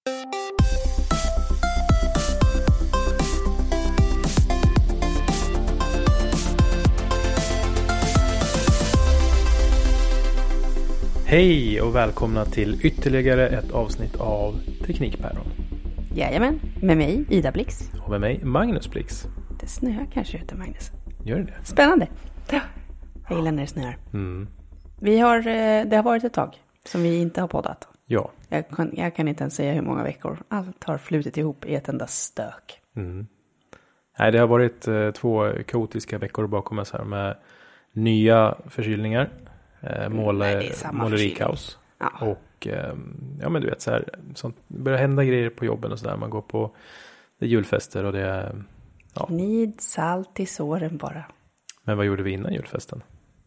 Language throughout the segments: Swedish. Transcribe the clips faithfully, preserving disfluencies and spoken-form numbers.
Hej och välkomna till ytterligare ett avsnitt av Teknikpäron. Jajamän, med mig Ida Blix. Och med mig Magnus Blix. Det snöar kanske ute, Magnus. Gör det? Spännande. Ja, jag gillar när det snöar. Mm. Vi har, det har varit ett tag som vi inte har poddat. Ja. Jag kan, jag kan inte ens säga hur många veckor. Allt har flutit ihop i ett enda stök. Mm. Nej, det har varit eh, två kaotiska veckor bakom oss här med nya förkylningar. Eh, måle, målerikaos. Ja. Och eh, ja, men du vet så här, sånt, det börjar hända grejer på jobben och sådär. Man går på det är julfester och det är... Ja. Nid salt i såren bara. Men vad gjorde vi innan julfesten?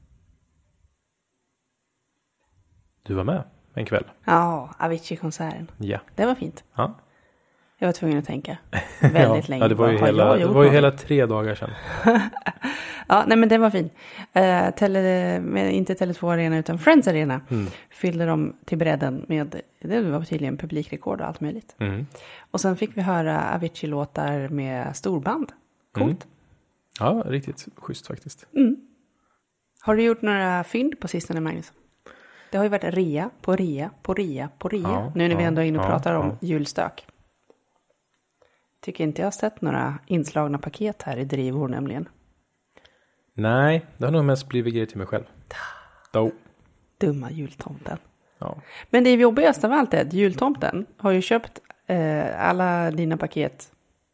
Du var med en kväll. Ja, Avicii-konserten. Ja. Det var fint. Ja. Jag var tvungen att tänka väldigt ja, länge. Ja, det var ju, hela, det var ju hela tre dagar sedan. Ja, nej men det var fint. Uh, tele, med, inte Tele två Arena utan Friends Arena. Mm. Fyllde de till bredden med, det var tydligen publikrekord och allt möjligt. Mm. Och sen fick vi höra Avicii-låtar med storband. Coolt. Mm. Ja, riktigt schysst faktiskt. Mm. Har du gjort några fynd på sistone, Magnus? Det har ju varit rea på rea på rea på rea. Ja, nu när ja, vi ändå är inne och ja, pratar om ja. julstök. Tycker inte jag har sett några inslagna paket här i drivor nämligen. Nej, det har nog mest blivit grejer till mig själv. Då. Dumma jultomten. Ja. Men det jobbigaste av allt är att jultomten har ju köpt eh, alla dina paket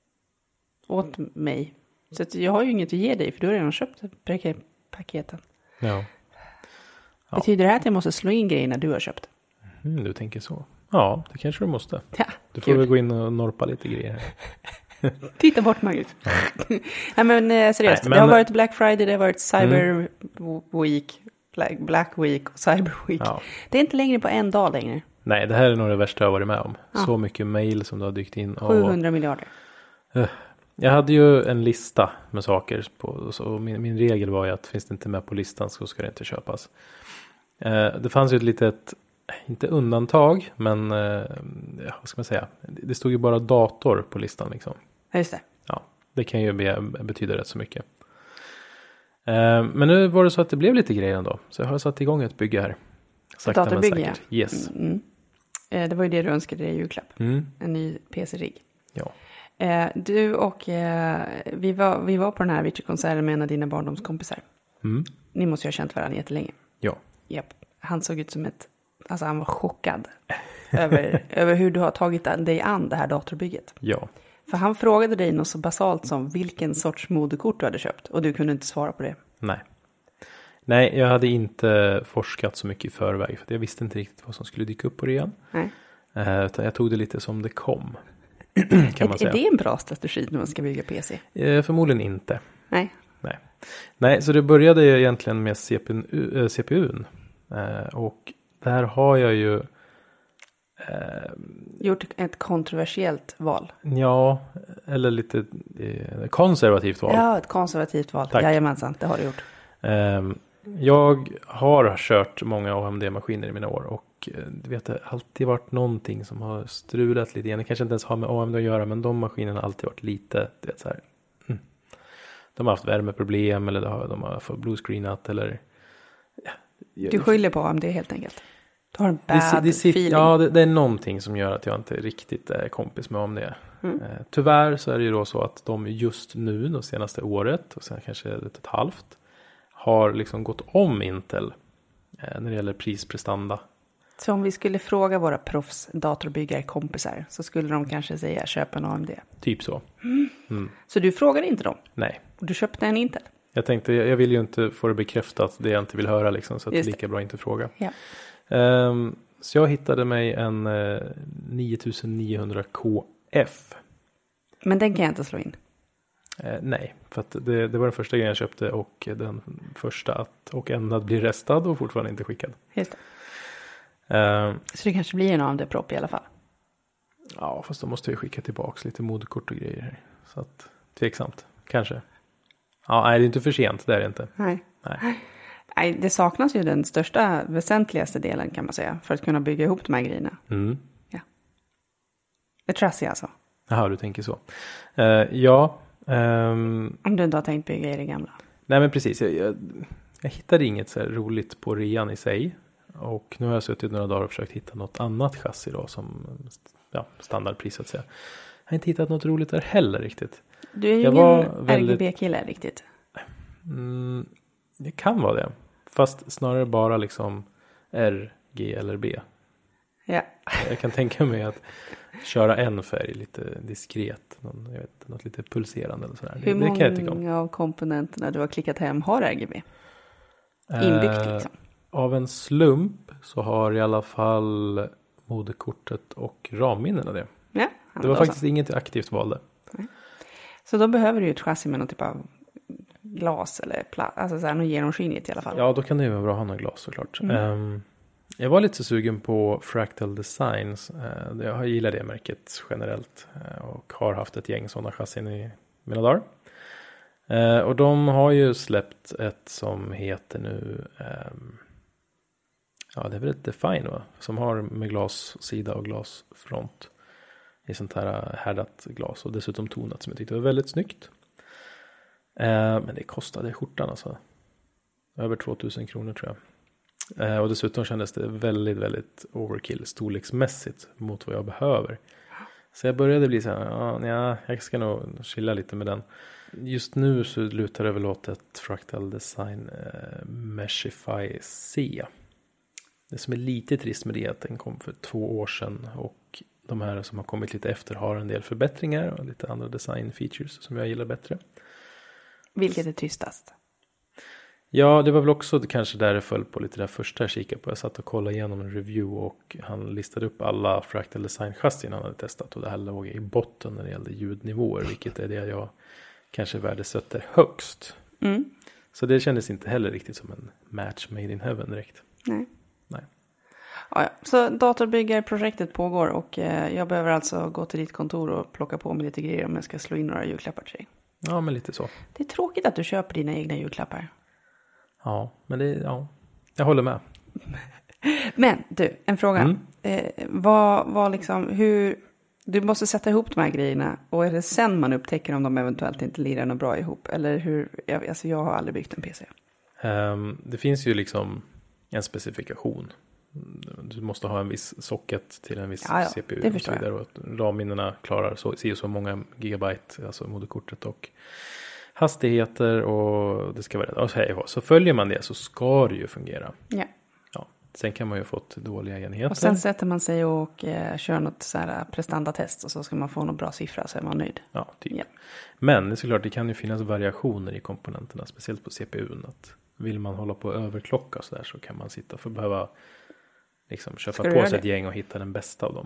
åt mig. Så att jag har ju inget att ge dig för du har redan köpt paketen. Ja. Ja. Betyder det här att jag måste slå in grejerna du har köpt? Mm, du tänker så. Ja, det kanske du måste. Ja, du får väl gå in och norpa lite grejer här. Titta bort, Magnus. Nej, men eh, seriöst. Nej, men... Det har varit Black Friday, det har varit Cyber mm. Week, Black, Black Week och Cyber Week. Ja. Det är inte längre på en dag längre. Nej, det här är nog det värsta jag har varit med om. Ja. Så mycket mail som det har dykt in. Och... sjuhundra miljarder. Uh, jag hade ju en lista med saker. På, så min, min regel var ju att finns det inte med på listan så ska det inte köpas. Uh, det fanns ju ett litet... Inte undantag, men eh, vad ska man säga? Det stod ju bara dator på listan liksom. Just det. Ja, det kan ju be, betyda rätt så mycket. Eh, men nu var det så att det blev lite grejer ändå. Så jag har satt igång ett bygge här. Sakta datorbygge, men säkert. Yes. Mm. Eh, det var ju det du önskade dig i julklapp. Mm. En ny P C-rigg. Ja. Eh, du och eh, vi, var, vi var på den här Avicii-konserten med en av dina barndomskompisar. Mm. Ni måste ju ha känt varandra jättelänge. Ja. Japp. Han såg ut som ett... Alltså han var chockad över, över hur du har tagit dig an det här datorbygget. Ja. För han frågade dig något så basalt som vilken sorts moderkort du hade köpt. Och du kunde inte svara på det. Nej. Nej, jag hade inte forskat så mycket i förväg. För jag visste inte riktigt vad som skulle dyka upp på det igen. Nej. Uh, utan jag tog det lite som det kom. Kan man är, säga. Är det en bra strategi när man ska bygga P C? Uh, förmodligen inte. Nej. Nej. Nej, så det började ju egentligen med C P U, uh, C P U:n. Uh, och... Där har jag ju... Eh, Gjort ett kontroversiellt val. Ja, eller lite eh, konservativt val. Ja, ett konservativt val. Tack. Jajamensan, det har du gjort. Eh, jag har kört många A M D-maskiner i mina år. Och eh, du vet, det har alltid varit någonting som har strulat lite grann. Det kanske inte ens har med A M D att göra, men de maskinerna har alltid varit lite, du vet så här. Mm. De har haft värmeproblem eller de har fått bluescreenat eller... Ja, du skyller på A M D helt enkelt. Du har en bad det, det, feeling. Ja, det, det är någonting som gör att jag inte riktigt är kompis med A M D. Mm. Eh, tyvärr så är det ju då så att de just nu, de senaste året och sen kanske ett och ett halvt, har liksom gått om Intel eh, när det gäller prisprestanda. Så om vi skulle fråga våra proffs datorbyggare kompisar så skulle de kanske säga köp en A M D? Typ så. Mm. Mm. Så du frågade inte dem? Nej. Och du köpte en Intel? Jag tänkte, jag vill ju inte få det bekräftat det jag inte vill höra liksom, så att det är lika bra inte fråga. Ja. Um, så jag hittade mig en uh, nionhundra K F. Men den kan jag inte slå in? Uh, nej, för att det, det var den första grejen jag köpte och den första att och enda att bli restad och fortfarande inte skickad. Just det. Uh, så det kanske blir en A M D-propp i alla fall? Ja, fast då måste jag skicka tillbaka lite moderkort och grejer här. Så att, tveksamt, kanske. Ja, nej, det är inte för sent, det är det inte. Nej. Nej. Nej, det saknas ju den största, väsentligaste delen kan man säga. För att kunna bygga ihop de här grejerna. Mm. Ja. Ett chassi alltså? Jaha, du tänker så. Uh, ja. Um, Om du inte har tänkt bygga i det gamla. Nej, men precis. Jag, jag, jag hittade inget så här roligt på rean i sig. Och nu har jag suttit några dagar och försökt hitta något annat chassi då som ja, standardpris att säga. Jag har inte hittat något roligt där heller riktigt. Du är ju jag ingen väldigt... R G B-kille riktigt. Mm, det kan vara det. Fast snarare bara liksom R, G eller B. Ja. Jag kan tänka mig att köra en färg lite diskret. Någon, jag vet, något lite pulserande eller sådär. Hur det, det kan jag tycka om. många av komponenterna du har klickat hem har R G B? Inbyggt eh, liksom. Av en slump så har i alla fall moderkortet och ramminnena det. Ja, det var faktiskt så. Inget aktivt valde. Nej. Så då behöver du ju ett chassi med någon typ av glas eller plast, alltså så här något genomskinligt i alla fall. Ja, då kan det ju vara bra att ha något glas såklart. Mm. Um, jag var lite sugen på Fractal Designs. Uh, jag gillar det märket generellt uh, och har haft ett gäng sådana chassin i mina dagar. Uh, och de har ju släppt ett som heter nu um, ja, det är väl ett Define va? Som har med glassida och glasfront i sånt här härdat glas och dessutom tonat som jag tyckte var väldigt snyggt. Eh, men det kostade skjortan alltså. Över tvåtusen kronor tror jag. Eh, och dessutom kändes det väldigt, väldigt overkill storleksmässigt mot vad jag behöver. Så jag började bli så här, ja, ja jag ska nog chilla lite med den. Just nu så lutar det väl åt ett Fractal Design eh, Meshify C. Det som är lite trist med det är att den kom för två år sedan och de här som har kommit lite efter har en del förbättringar och lite andra design features som jag gillar bättre. Vilket är tystast? Ja, det var väl också kanske där det föll på lite där första jag kikade på. Jag satt och kollade igenom en review och han listade upp alla Fractal Design chassin han hade testat och det här låg i botten när det gällde ljudnivåer, vilket är det jag kanske värdesätter högst. Mm. Så det kändes inte heller riktigt som en match made in heaven direkt. Nej. Nej. Ja, ja. Så datorbyggarprojektet pågår och eh, jag behöver alltså gå till ditt kontor och plocka på mig lite grejer om jag ska slå in några julklappar till dig. Ja, men lite så. Det är tråkigt att du köper dina egna julklappar. Ja, men det ja, jag håller med. Men du, en fråga. Mm. Eh, vad, vad liksom, hur, du måste sätta ihop de här grejerna och är det sen man upptäcker om de eventuellt inte lirar något bra ihop? Eller hur, jag, alltså jag har aldrig byggt en P C. Um, det finns ju liksom en specifikation. Du måste ha en viss socket till en viss ja, ja, C P U och så vidare. jag. Och ramminnena klarar så, så, så många gigabyte, alltså moderkortet och hastigheter och det ska vara rätt. Och så, här, så följer man det så ska det ju fungera. Ja. Ja. Sen kan man ju ha fått dåliga enheter. Och sen sätter man sig och eh, kör något så här prestandatest och så ska man få någon bra siffra så är man nöjd. Ja, typ. Ja. Men det är såklart, det kan ju finnas variationer i komponenterna, speciellt på C P U. Att vill man hålla på att överklocka så där så kan man sitta för behöva liksom köpa på sig ett gäng och hitta den bästa av dem.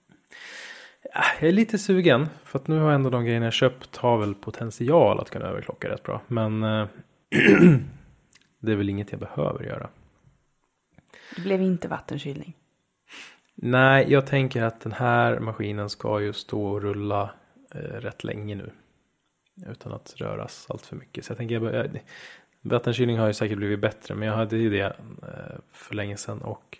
Ja, jag är lite sugen för att nu har ändå de grejerna jag köpt har väl potential att kunna överklocka rätt bra. Men äh, det är väl inget jag behöver göra. Det blev inte vattenkylning. Nej, jag tänker att den här maskinen ska ju stå och rulla eh, rätt länge nu. Utan att röras allt för mycket. Så jag tänker, jag, jag, vattenkylning har ju säkert blivit bättre. Men jag hade ju det eh, för länge sedan. Och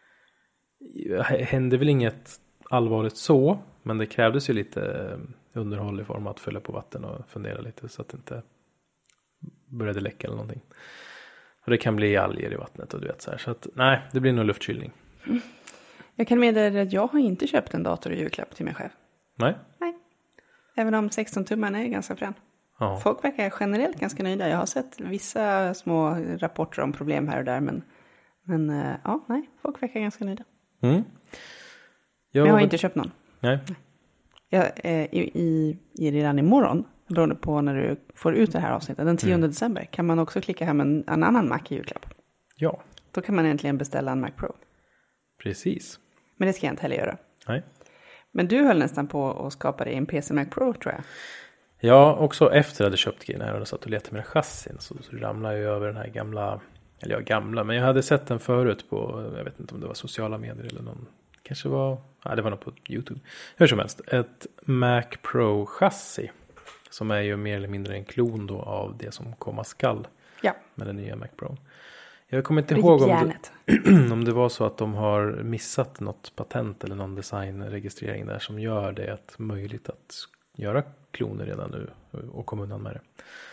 det hände väl inget allvarligt så. Men det krävdes ju lite underhåll i form av att fylla på vatten och fundera lite. Så att det inte började läcka eller någonting. Och det kan bli alger i vattnet och du vet så här. Så att nej, det blir nog luftkylning. Mm. Jag kan meddela att jag har inte köpt en dator i julklapp till mig själv. Nej. Nej. Även om sexton-tummarna är ganska frän. Ja. Folk verkar generellt ganska nöjda. Jag har sett vissa små rapporter om problem här och där. Men, men ja, nej. Folk verkar ganska nöjda. Mm. Jag, men jag har var... inte köpt någon. Nej. Jag, eh, i, i, i redan imorgon, beroende på när du får ut det här avsnittet, den tionde mm. december, kan man också klicka hem en, en annan Mac i julklapp. Ja. Då kan man äntligen beställa en Mac Pro. Precis. Men det ska jag inte heller göra. Nej. Men du höll nästan på att skapa dig en P C Mac Pro, tror jag. Ja, också efter att jag hade köpt grejerna här och satt och letade med chassin så, så ramlade jag över den här gamla, eller ja, gamla, men jag hade sett den förut på, jag vet inte om det var sociala medier eller någon, kanske var, ja det var nog på YouTube. Hur som helst, ett Mac Pro chassi som är ju mer eller mindre en klon då av det som komma skall ja. med den nya Mac Pro. Jag kommer inte ihåg om det, om det var så att de har missat något patent eller någon designregistrering där som gör det att möjligt att göra kloner redan nu och komma undan med det.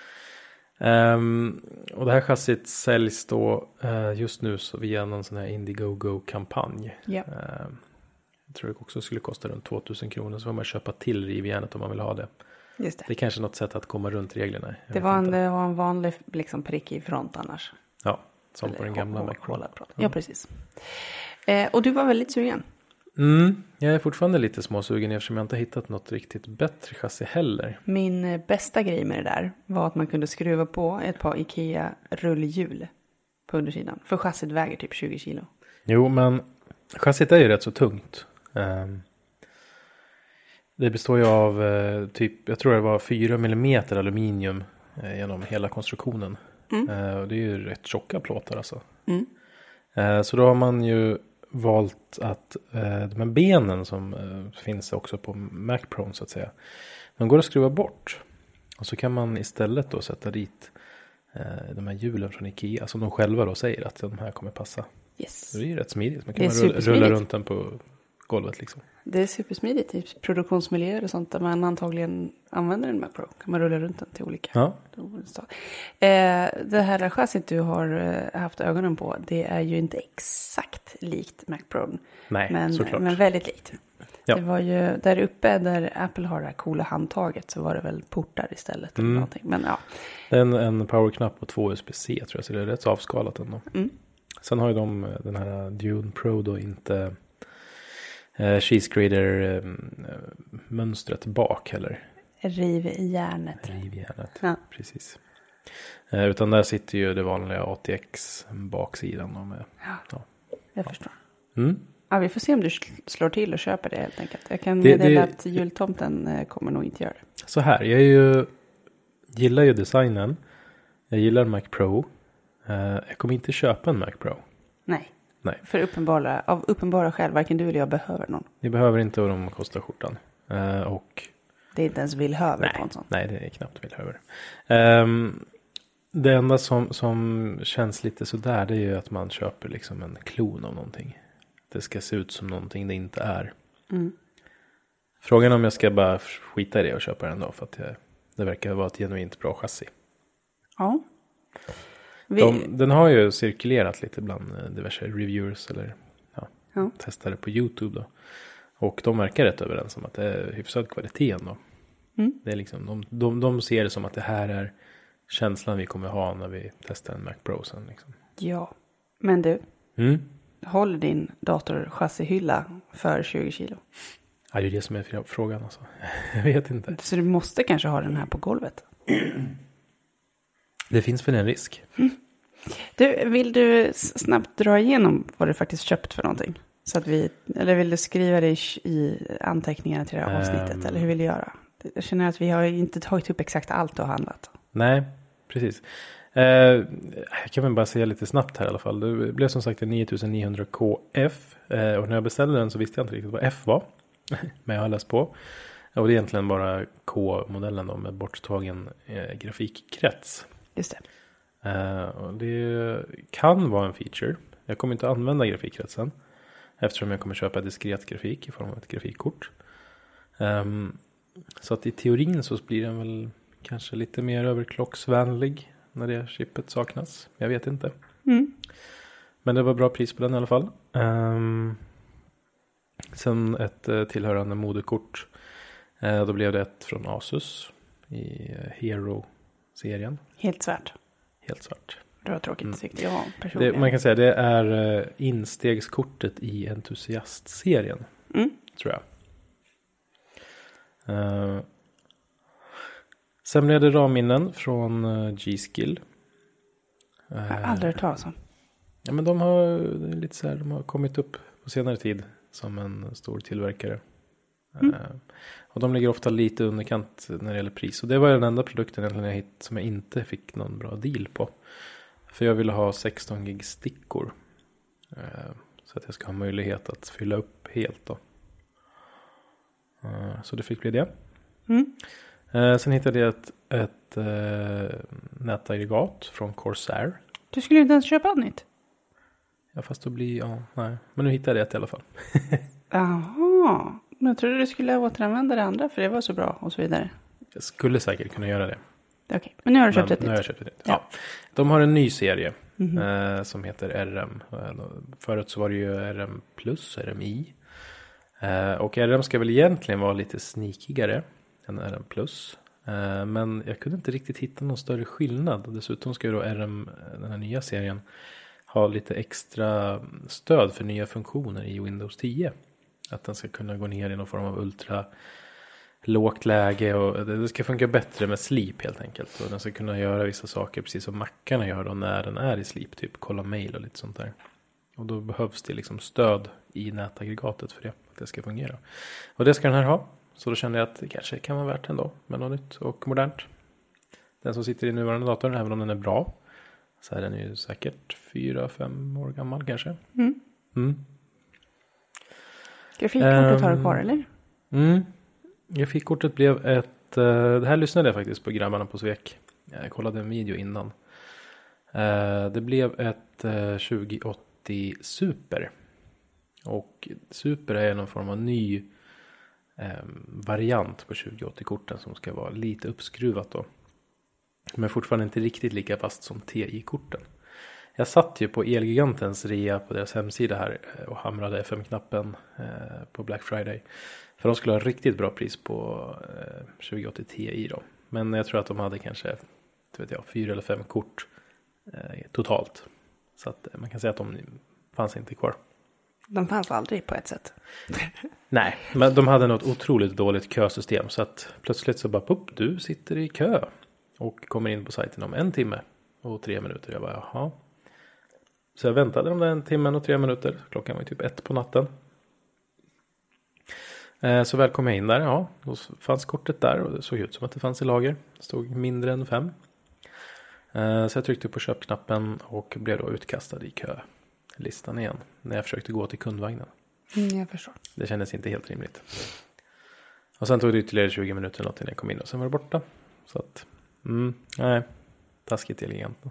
Um, och det här chassit säljs då uh, just nu så via någon sån här Indiegogo-kampanj. Yep. Uh, jag tror det också skulle kosta runt tvåtusen kronor, så får man köpa till rivjärnet om man vill ha det. Just det. Det är kanske något sätt att komma runt reglerna. Det var, en, det var en vanlig liksom, prick i front annars. Ja, som Eller på den gamla Mac Pro. Ja, ja, precis. Eh, och du var väldigt sugen. Mm, jag är fortfarande lite småsugen eftersom jag inte har hittat något riktigt bättre chassi heller. Min eh, bästa grej med det där var att man kunde skruva på ett par Ikea rullhjul på undersidan. För chassit väger typ tjugo kilo. Jo, men chassit är ju rätt så tungt. Um, det består ju av uh, typ, jag tror det var fyra millimeter aluminium uh, genom hela konstruktionen. Mm. Uh, och det är ju rätt tjocka plåtar alltså. Mm. Uh, så då har man ju valt att uh, de här benen som uh, finns också på Mac Pro så att säga, de går att skruva bort. Och så kan man istället då sätta dit uh, de här hjulen från Ikea som de själva då säger att de här kommer passa. Yes. Det är ju rätt smidigt. Man kan man rulla, rulla runt den på golvet liksom. Det är supersmidigt i produktionsmiljöer och sånt där man antagligen använder en Mac Pro. Kan man rulla runt den till olika. Ja. Eh, det här chassit du har haft ögonen på, det är ju inte exakt likt Mac Pro. Nej, men, såklart. Men väldigt likt. Ja. Det var ju där uppe där Apple har det här coola handtaget så var det väl portar istället. Mm. Eller någonting. Men ja. En, en powerknapp och två U S B C tror jag, så det är rätt så avskalat ändå. Mm. Sen har ju de den här Dune Pro då inte eh, cheese grater eh, mönstret bak heller. Riv i järnet. Riv i järnet, ja. Precis. Eh, utan där sitter ju det vanliga A T X baksidan. Och med, ja, ja, jag förstår. Mm. Ja, vi får se om du slår till och köper det helt enkelt. Jag kan det, meddela det, att jultomten kommer nog inte göra det. Så här, jag är ju, gillar ju designen. Jag gillar Mac Pro. Uh, jag kommer inte köpa en Mac Pro. Nej. Nej. För uppenbara, av uppenbara skäl, varken du eller jag behöver någon. Ni behöver inte och de kostar skjortan. Uh, och det är inte ens villhöver nej, på en sån. Nej, det är knappt villhöver. Um, det enda som, som känns lite sådär, det är ju att man köper liksom en klon av någonting. Det ska se ut som någonting det inte är. Mm. Frågan om jag ska bara skita i det och köpa den då, för att jag, det verkar vara ett genuint bra chassi. Ja. Vi... De, den har ju cirkulerat lite bland diverse reviewers eller ja, ja. testare på YouTube då. Och de verkar rätt överens om att det är hyfsad kvalitet ändå. Mm. Det är liksom, de, de, de ser det som att det här är känslan vi kommer ha när vi testar en Mac Pro sen. Liksom. Ja, men du. Mm? Håller din dator chassihylla för tjugo kilo? Ja, det är det som är frågan alltså. Jag vet inte. Så du måste kanske ha den här på golvet? Det finns väl en risk. Mm. Du, vill du snabbt dra igenom vad du faktiskt köpt för någonting? Så att vi, eller vill du skriva det i anteckningarna till det här avsnittet? Um, eller hur vill du göra? Jag känner att vi har inte tagit upp exakt allt du har handlat. Nej, precis. Uh, jag kan väl bara säga lite snabbt här i alla fall. Det blev som sagt en nio nio hundra K F. Uh, och när jag beställde den så visste jag inte riktigt vad F var. Men jag har läst på. Och det är egentligen bara K-modellen då, med borttagen uh, grafikkrets. Just det. Uh, och det kan vara en feature. Jag kommer inte använda grafikkretsen. Eftersom jag kommer köpa diskret grafik i form av ett grafikkort. Um, så att i teorin så blir den väl kanske lite mer överklocksvänlig när det chippet saknas. Jag vet inte. Mm. Men det var bra pris på den i alla fall. Um, sen ett uh, tillhörande moderkort. Uh, då blev det ett från Asus i uh, Hero-serien. Helt svart. Helt svart. Det var tråkigt, mm. tyckte jag personligen. Det, man kan säga det är uh, instegskortet i entusiastserien. Mm. Tror jag. Uh, sen blev det ramminnen från uh, G-Skill. Uh, jag har aldrig hört talas om. Ja, men de har lite så här, de har kommit upp på senare tid som en stor tillverkare. Mm. Uh, och de ligger ofta lite underkant när det gäller pris. Och det var den enda produkten egentligen jag hitt, som jag inte fick någon bra deal på. För jag ville ha sexton gig stickor. Uh, så att jag ska ha möjlighet att fylla upp helt då. Uh, så det fick bli det. Mm. Uh, sen hittade jag ett, ett uh, nätaggregat från Corsair. Du skulle inte ens köpa ett nytt. Ja, fast då blir, ja, nej. Men nu hittade jag ett i alla fall. Jaha, men jag trodde du skulle återanvända det andra för det var så bra och så vidare. Jag skulle säkert kunna göra det. Okej, okay. Men nu har du köpt men, ett nytt. Nu har jag köpt ett nytt. Ja. Ja. De har en ny serie mm-hmm. eh, som heter R M. Förut så var det ju R M plus, R M I. Eh, och R M ska väl egentligen vara lite sneakigare än R M plus. Eh, men jag kunde inte riktigt hitta någon större skillnad. Och dessutom ska ju då R M, den här nya serien, ha lite extra stöd för nya funktioner i Windows tio. Att den ska kunna gå ner i någon form av ultra lågt läge och det ska funka bättre med sleep helt enkelt. Och den ska kunna göra vissa saker precis som Macarna gör då när den är i sleep. Typ kolla mail och lite sånt där. Och då behövs det liksom stöd i nätaggregatet för det. Att det ska fungera. Och det ska den här ha. Så då kände jag att det kanske kan vara värt ändå med något nytt och modernt. Den som sitter i nuvarande datorn, även om den är bra, så är den ju säkert fyra, fem år gammal kanske. Mm. Mm. Grafikkortet um, har du kvar eller? Mm. Grafikkortet blev ett, uh, det här lyssnade jag faktiskt på grabbarna på Svek. Jag kollade en video innan. Uh, det blev ett uh, tjugo åttio Super. Och Super är någon form av ny um, variant på tjugo åttio-korten som ska vara lite uppskruvat då. Men fortfarande inte riktigt lika fast som T I-korten. Jag satt ju på Elgigantens rea på deras hemsida här och hamrade F M-knappen eh, på Black Friday. För de skulle ha riktigt bra pris på eh, tjugo åttio T I då. Men jag tror att de hade kanske vet jag, fyra eller fem kort eh, totalt. Så att man kan säga att de fanns inte kvar. De fanns aldrig på ett sätt. Nej, men de hade något otroligt dåligt kösystem. Så att plötsligt så bara, pop, du sitter i kö. Och kommer in på sajten om en timme och tre minuter. Jag bara, jaha. Så jag väntade om den timmen och tre minuter. Klockan var typ ett på natten. Eh, så väl kom jag in där. Ja, då fanns kortet där. Och det såg ut som att det fanns i lager. Det stod mindre än fem. Eh, så jag tryckte på köpknappen och blev då utkastad i kölistan igen. När jag försökte gå till kundvagnen. Mm, jag förstår. Det kändes inte helt rimligt. Och sen tog det ytterligare tjugo minuter något innan jag kom in. Och sen var det borta. Så att... Mm, nej, taskigt Elgiganten.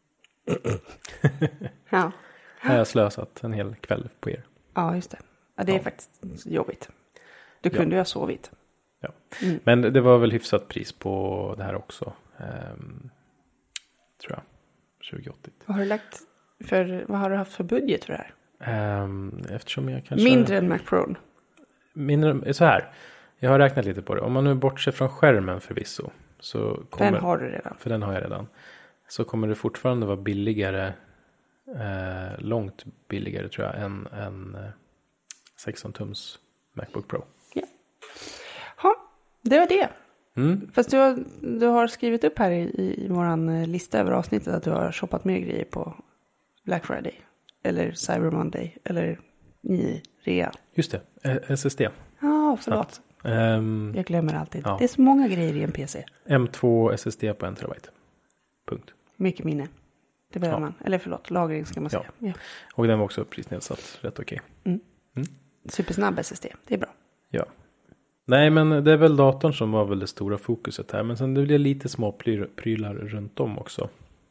Ja. Jag har slösat en hel kväll på er. Ja, just det. Ja, det är ja. faktiskt jobbigt. Du kunde ju ja. ha sovit. Ja, mm. Men det var väl hyfsat pris på det här också. Um, tror jag. tjugo åttio. Vad har du lagt för, vad har du haft för budget för det här? Um, eftersom jag kanske... Mindre än Mac Pro? Mindre, så här. Jag har räknat lite på det. Om man nu bortser från skärmen förvisso. Så kommer, den har du redan. För den har jag redan. Så kommer det fortfarande vara billigare. Eh, långt billigare tror jag. Än en eh, sexton tums MacBook Pro. Ja. Ha, det var det. Mm. Fast du har, du har skrivit upp här i, i våran lista över avsnittet. Att du har shoppat mer grejer på Black Friday. Eller Cyber Monday. Eller i rea. Just det. Eh, S S D. Ja, förlåt. Um, jag glömmer alltid. Ja. Det är så många grejer i en P C. M två S S D på en terabyte. Punkt. Mycket minne. Det behöver ja. man. Eller förlåt, lagring ska man säga. Ja. Ja. Och den var också prisnedsatt. Rätt okej. Okay. Mm. Mm. Supersnabb S S D. Det är bra. Ja. Nej, men det är väl datorn som var väl det stora fokuset här. Men sen det blir lite små pryl- prylar runt om också.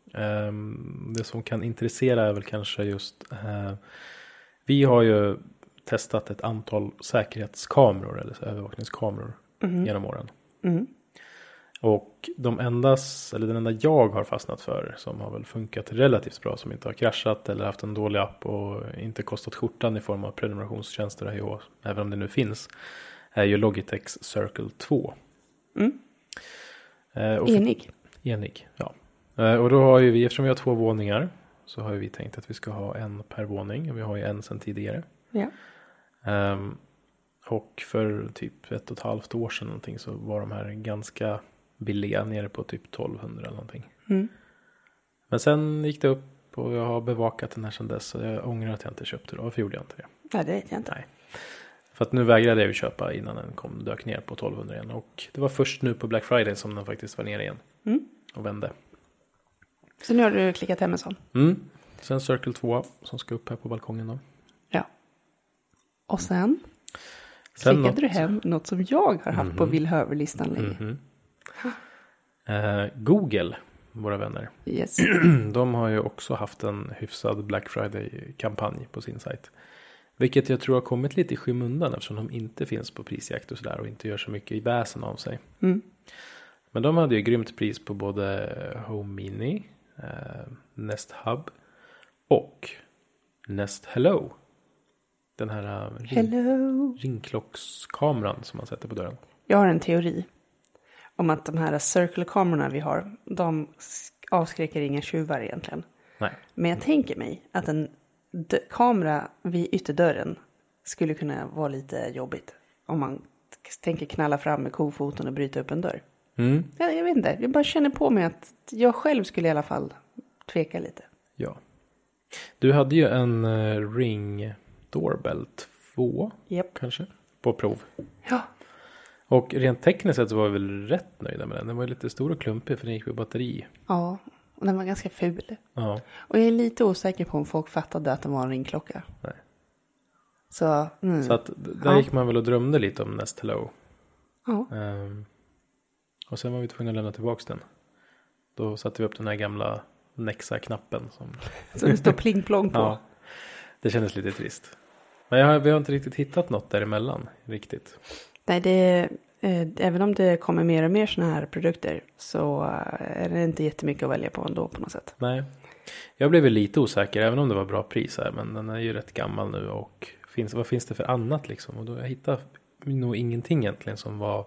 Um, det som kan intressera är väl kanske just... Uh, vi har ju... testat ett antal säkerhetskameror eller så övervakningskameror mm. genom åren. Mm. Och de endas, eller den enda jag har fastnat för som har väl funkat relativt bra, som inte har kraschat eller haft en dålig app och inte kostat skjortan i form av prenumerationstjänster och I H, även om det nu finns, är ju Logitechs Circle två. Mm. Eh, och enig. Enig, ja. Eh, och då har ju vi, eftersom vi har två våningar, så har ju vi tänkt att vi ska ha en per våning. Och vi har ju en sedan tidigare. Ja. Um, och för typ ett och ett halvt år sedan någonting så var de här ganska billiga, nere på typ tolvhundra eller någonting. Mm. Men sen gick det upp och jag har bevakat den här sedan dess, och jag ångrar att jag inte köpte det. Varför gjorde jag inte det? Nej, det vet jag inte. Nej. För att nu vägrade jag ju köpa innan den kom, dök ner på tolvhundra igen. Och det var först nu på Black Friday som den faktiskt var ner igen. Mm. Och vände. Så nu har du klickat hem en sån? Mm. Sen Circle två som ska upp här på balkongen då. Ja. Och sen, sen klickade något... du hem något som jag har haft mm-hmm. på villhöverlistan länge. Mm-hmm. Uh, Google våra vänner. Yes. De har ju också haft en hyfsad Black Friday-kampanj på sin sajt. Vilket jag tror har kommit lite i skymundan eftersom de inte finns på prisjakt och sådär och inte gör så mycket i väsen av sig. Mm. Men de hade ju grymt pris på både Home Mini, eh, Nest Hub och Nest Hello. Den här ring, ringklockskameran som man sätter på dörren. Jag har en teori om att de här circle-kamerorna vi har, de avskräcker inga tjuvar egentligen. Nej. Men jag tänker mig att en d- kamera vid ytterdörren skulle kunna vara lite jobbigt. Om man t- tänker knalla fram med kofoten och bryta upp en dörr. Mm. Jag, jag vet inte, jag bara känner på mig att jag själv skulle i alla fall tveka lite. Ja. Du hade ju en uh, Ring Doorbell två Yep. kanske på prov. Ja. Och rent tekniskt sett så var vi väl rätt nöjda med den. Den var ju lite stor och klumpig för den gick på batteri. Ja, och den var ganska ful. Ja. Och jag är lite osäker på om folk fattade att det var en ringklocka. Nej. Så, mm. Så att där ja. gick man väl och drömde lite om Nest Hello. Ja. Um, och sen var vi tvungna att lämna tillbaka den. Då satte vi upp den här gamla Nexa-knappen. Som, Så det står pling-plong på. ja, det kändes lite trist. Men jag har, vi har inte riktigt hittat något däremellan riktigt. Nej, det, eh, även om det kommer mer och mer såna här produkter så är det inte jättemycket att välja på ändå på något sätt. Nej, jag blev lite osäker även om det var bra pris här. Men den är ju rätt gammal nu och finns, vad finns det för annat liksom? Och då jag hittade nog ingenting egentligen som var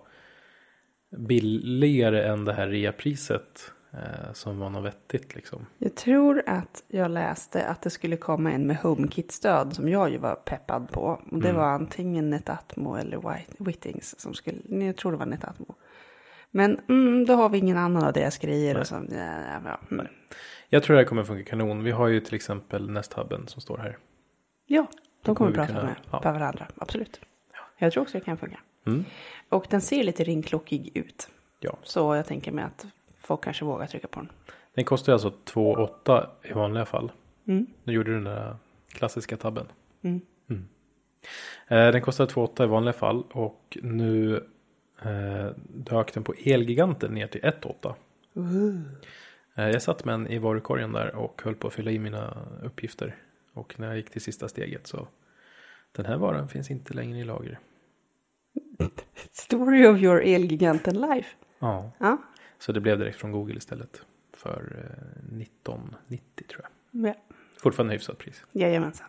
billigare än det här reapriset eh, som var något vettigt liksom. Jag tror att jag läste att det skulle komma en med HomeKit-stöd som jag ju var peppad på. Och det Mm. var antingen Netatmo eller Whittings som skulle, jag tror det var Netatmo. Men mm, då har vi ingen annan av deras grejer. Och så, ja, ja, mm. Jag tror det här kommer funka kanon. Vi har ju till exempel Nesthubben som står här. Ja, de kommer vi prata kunna- med ja. på varandra, absolut. Jag tror också det kan funka. Mm. Och den ser lite ringklockig ut. Ja. Så jag tänker mig att folk kanske vågar trycka på den. Den kostar alltså två komma åtta i vanliga fall. Mm. Nu gjorde du den där klassiska tabben. Mm. Mm. Eh, den kostar två komma åtta i vanliga fall. Och nu eh, dök den på Elgiganten ner till ett komma åtta. Uh. Eh, jag satt med en i varukorgen där och höll på att fylla i mina uppgifter. Och när jag gick till sista steget så den här varan finns inte längre i lager. Story of your Elgiganten life. Ja. Ja. Så det blev direkt från Google istället. För eh, nitton nittio tror jag. Ja. Fortfarande hyfsat pris. Jajamensan.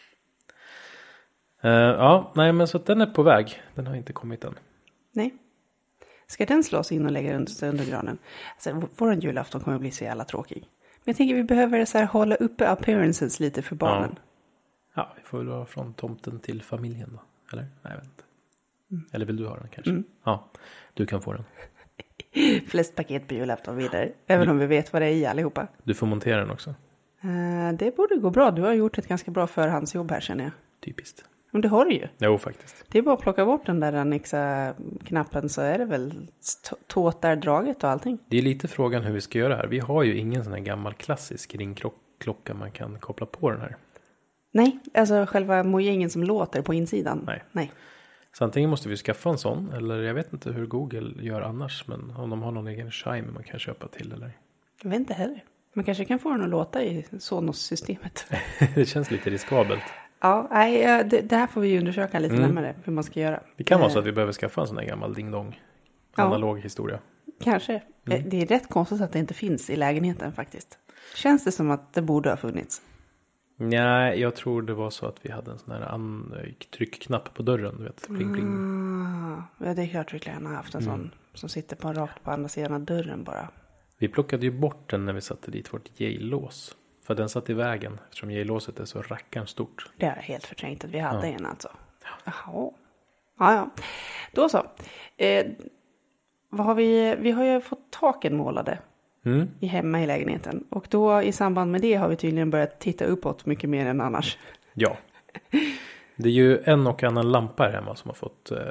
Uh, ja, nej men så att den är på väg. Den har inte kommit än. Nej. Ska den slås in och lägga under, under granen? Alltså, vår julafton kommer att bli så jävla tråkig. Men jag tänker vi behöver så här hålla uppe appearances lite för barnen. Ja, ja vi får väl vara från tomten till familjen då. Eller? Nej, jag vet inte. Mm. Eller vill du ha den kanske? Mm. Ja, du kan få den. Flest paket på julafton vidare. Även om vi vet vad det är i allihopa. Du får montera den också. Uh, det borde gå bra. Du har gjort ett ganska bra förhandsjobb här känner jag. Typiskt. Men det har du ju. Jo, faktiskt. Det är bara att plocka bort den där Anixa-knappen så är det väl tåtardraget och allting. Det är lite frågan hur vi ska göra här. Vi har ju ingen sån här gammal klassisk ringklocka man kan koppla på den här. Nej, alltså själva mojängen som låter på insidan. Nej. Nej. Så antingen måste vi skaffa en sån. Eller jag vet inte hur Google gör annars. Men om de har någon egen chime man kan köpa till eller. Jag vet inte heller. Man kanske kan få den att låta i Sonos-systemet. Det känns lite riskabelt. Ja, nej, det, det här får vi undersöka lite Mm. närmare hur man ska göra. Det kan vara Eh, så att vi behöver skaffa en sån här gammal ding-dong. Ja. Analog historia. Kanske. Eh, Det är rätt konstigt att det inte finns i lägenheten faktiskt. Känns det som att det borde ha funnits? Nej, jag tror det var så att vi hade en sån här an- tryckknapp på dörren. Du vet, pling, pling. Ah, ja, det är klart vi gärna haft en Mm. sån som sitter på rakt på andra sidan av dörren bara. Vi plockade ju bort den när vi satte dit vårt J-lås. För den satt i vägen eftersom J-låset är så rackarn stort. Det är helt förträngt att vi hade Ja. en alltså. Jaha. Ja, ja. Då så. Eh, vad har vi? Vi har ju fått taken målade Mm. i hemma i lägenheten. Och då i samband med det har vi tydligen börjat titta uppåt mycket mer än annars. Ja. Det är ju en och annan lampa här hemma som har fått eh,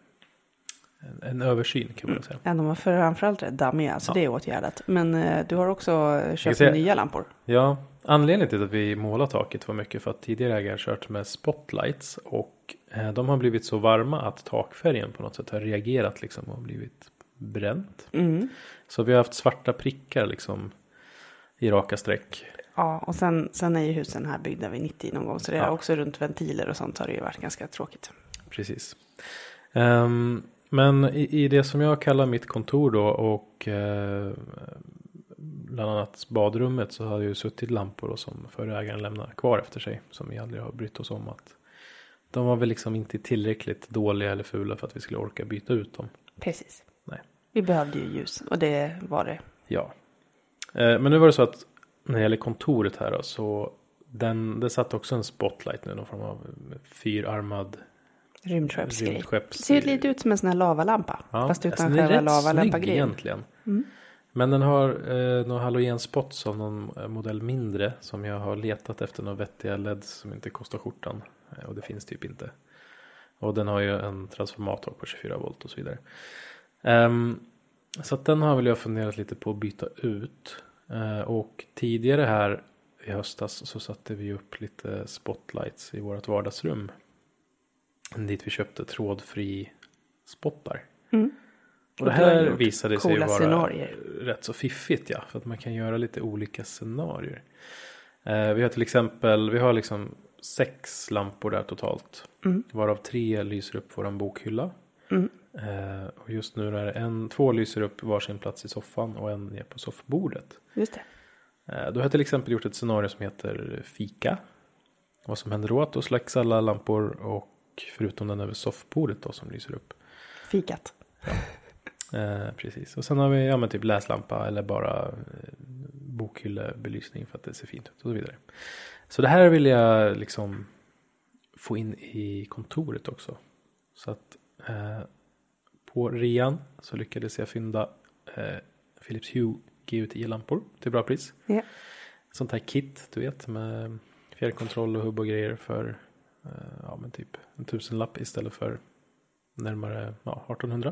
en, en översyn kan man säga. Ja, de var framförallt rätt dammiga, så Ja. det är åtgärdat. Men eh, du har också köpt säga- nya lampor. Ja, anledningen till att vi målar taket var mycket för att tidigare ägare har kört med spotlights och eh, de har blivit så varma att takfärgen på något sätt har reagerat liksom och blivit bränt. Mm. Så vi har haft svarta prickar liksom i raka streck. Ja, och sen, sen är ju husen här byggda vid nittio någon gång. Så det är Ja. också runt ventiler och sånt har det ju varit ganska tråkigt. Precis. Um, men i, i det som jag kallar mitt kontor då och uh, bland annat badrummet så har ju suttit lampor och som förra ägaren lämnar kvar efter sig. Som vi aldrig har brytt oss om att de var väl liksom inte tillräckligt dåliga eller fula för att vi skulle orka byta ut dem. Precis. Nej. Vi behövde ju ljus och det var det. Ja. Uh, men nu var det så att när det gäller kontoret här då, så den, det satt också en spotlight nu. Någon form av fyrarmad Rymdskeppsgrej. rymdskepps... Det ser lite ut som en sån här lavalampa. Ja, fast utan alltså, själva den är rätt snygg lavalampa-grejen. egentligen. Mm. Men den har eh, några halogenspots av någon modell mindre. Som jag har letat efter några vettiga L E Ds som inte kostar skjortan. Eh, och det finns typ inte. Och den har ju en transformator på tjugofyra volt och så vidare. Um, så att den har väl jag funderat lite på att byta ut. Uh, och tidigare här i höstas så satte vi upp lite spotlights i vårt vardagsrum. Dit vi köpte trådfri spottar. Mm. Och det här visade sig vara scenarier. Rätt så fiffigt, ja. För att man kan göra lite olika scenarier. Uh, vi har till exempel, vi har liksom sex lampor där totalt. Mm. Varav tre lyser upp våran bokhylla. Mm. Uh, och just nu är det en, två lyser upp varsin plats i soffan och en ner på soffbordet. Just det. Uh, då har jag till exempel gjort ett scenario som heter fika. Vad som händer då att då släcks alla lampor och förutom den över soffbordet då som lyser upp. Fikat. Ja. Uh, precis. Och sen har vi ja, men typ läslampa eller bara uh, bokhyllebelysning för att det ser fint ut och så vidare. Så det här vill jag liksom få in i kontoret också. Så att uh, på rean så lyckades jag fynda eh, Philips Hue G U tio-lampor till bra pris. Yeah. Sånt här kit, du vet, med fjärrkontroll och hubb och grejer för eh, ja, men typ en tusenlapp istället för närmare ja, artonhundra.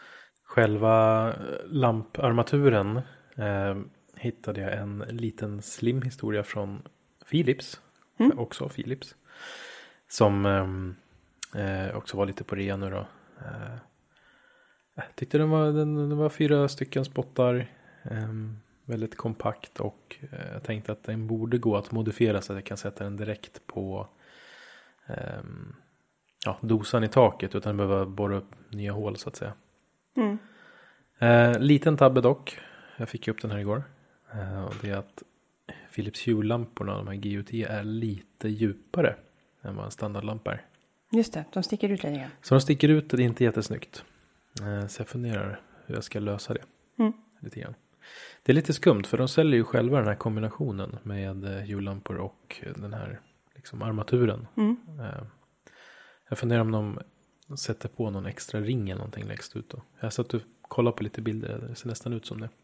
Själva lamparmaturen eh, hittade jag en liten slim historia från Philips. Mm. Också Philips. Som eh, också var lite på rea nu då. Eh, Jag tyckte den var, den, den var fyra stycken spottar. Eh, väldigt kompakt. Och eh, jag tänkte att den borde gå att modifiera så att jag kan sätta den direkt på eh, ja, dosan i taket. Utan den behöver borra upp nya hål så att säga. Mm. Eh, liten tabbe dock. Jag fick upp den här igår. Eh, och det är att Philips Hue-lamporna, de här G U tio, är lite djupare än vad en standardlampa är. Just det, de sticker ut lite grann. Så de sticker ut och det är inte jättesnyggt. Så jag funderar hur jag ska lösa det. Mm. Lite grann. Det är lite skumt för de säljer ju själva den här kombinationen med hjullampor och den här liksom armaturen. Mm. Jag funderar om de sätter på någon extra ring eller någonting längst ut då. Jag har satt och kollat på lite bilder. Det ser nästan ut som det.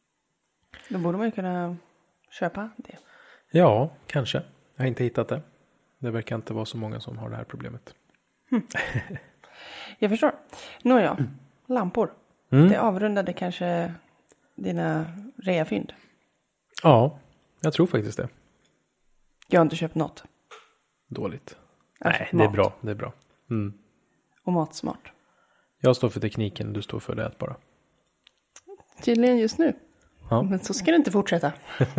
Då borde man ju kunna köpa det. Ja, kanske. Jag har inte hittat det. Det verkar inte vara så många som har det här problemet. Mm. Jag förstår. Nåja, mm. lampor. Mm. Det avrundade kanske dina reafynd. Ja, jag tror faktiskt det. Jag har inte köpt något. Dåligt. Alltså, nej, mat. det är bra. Det är bra. Mm. Och matsmart. Jag står för tekniken, du står för det bara. Tydligen just nu. Ja. Men så ska det inte fortsätta.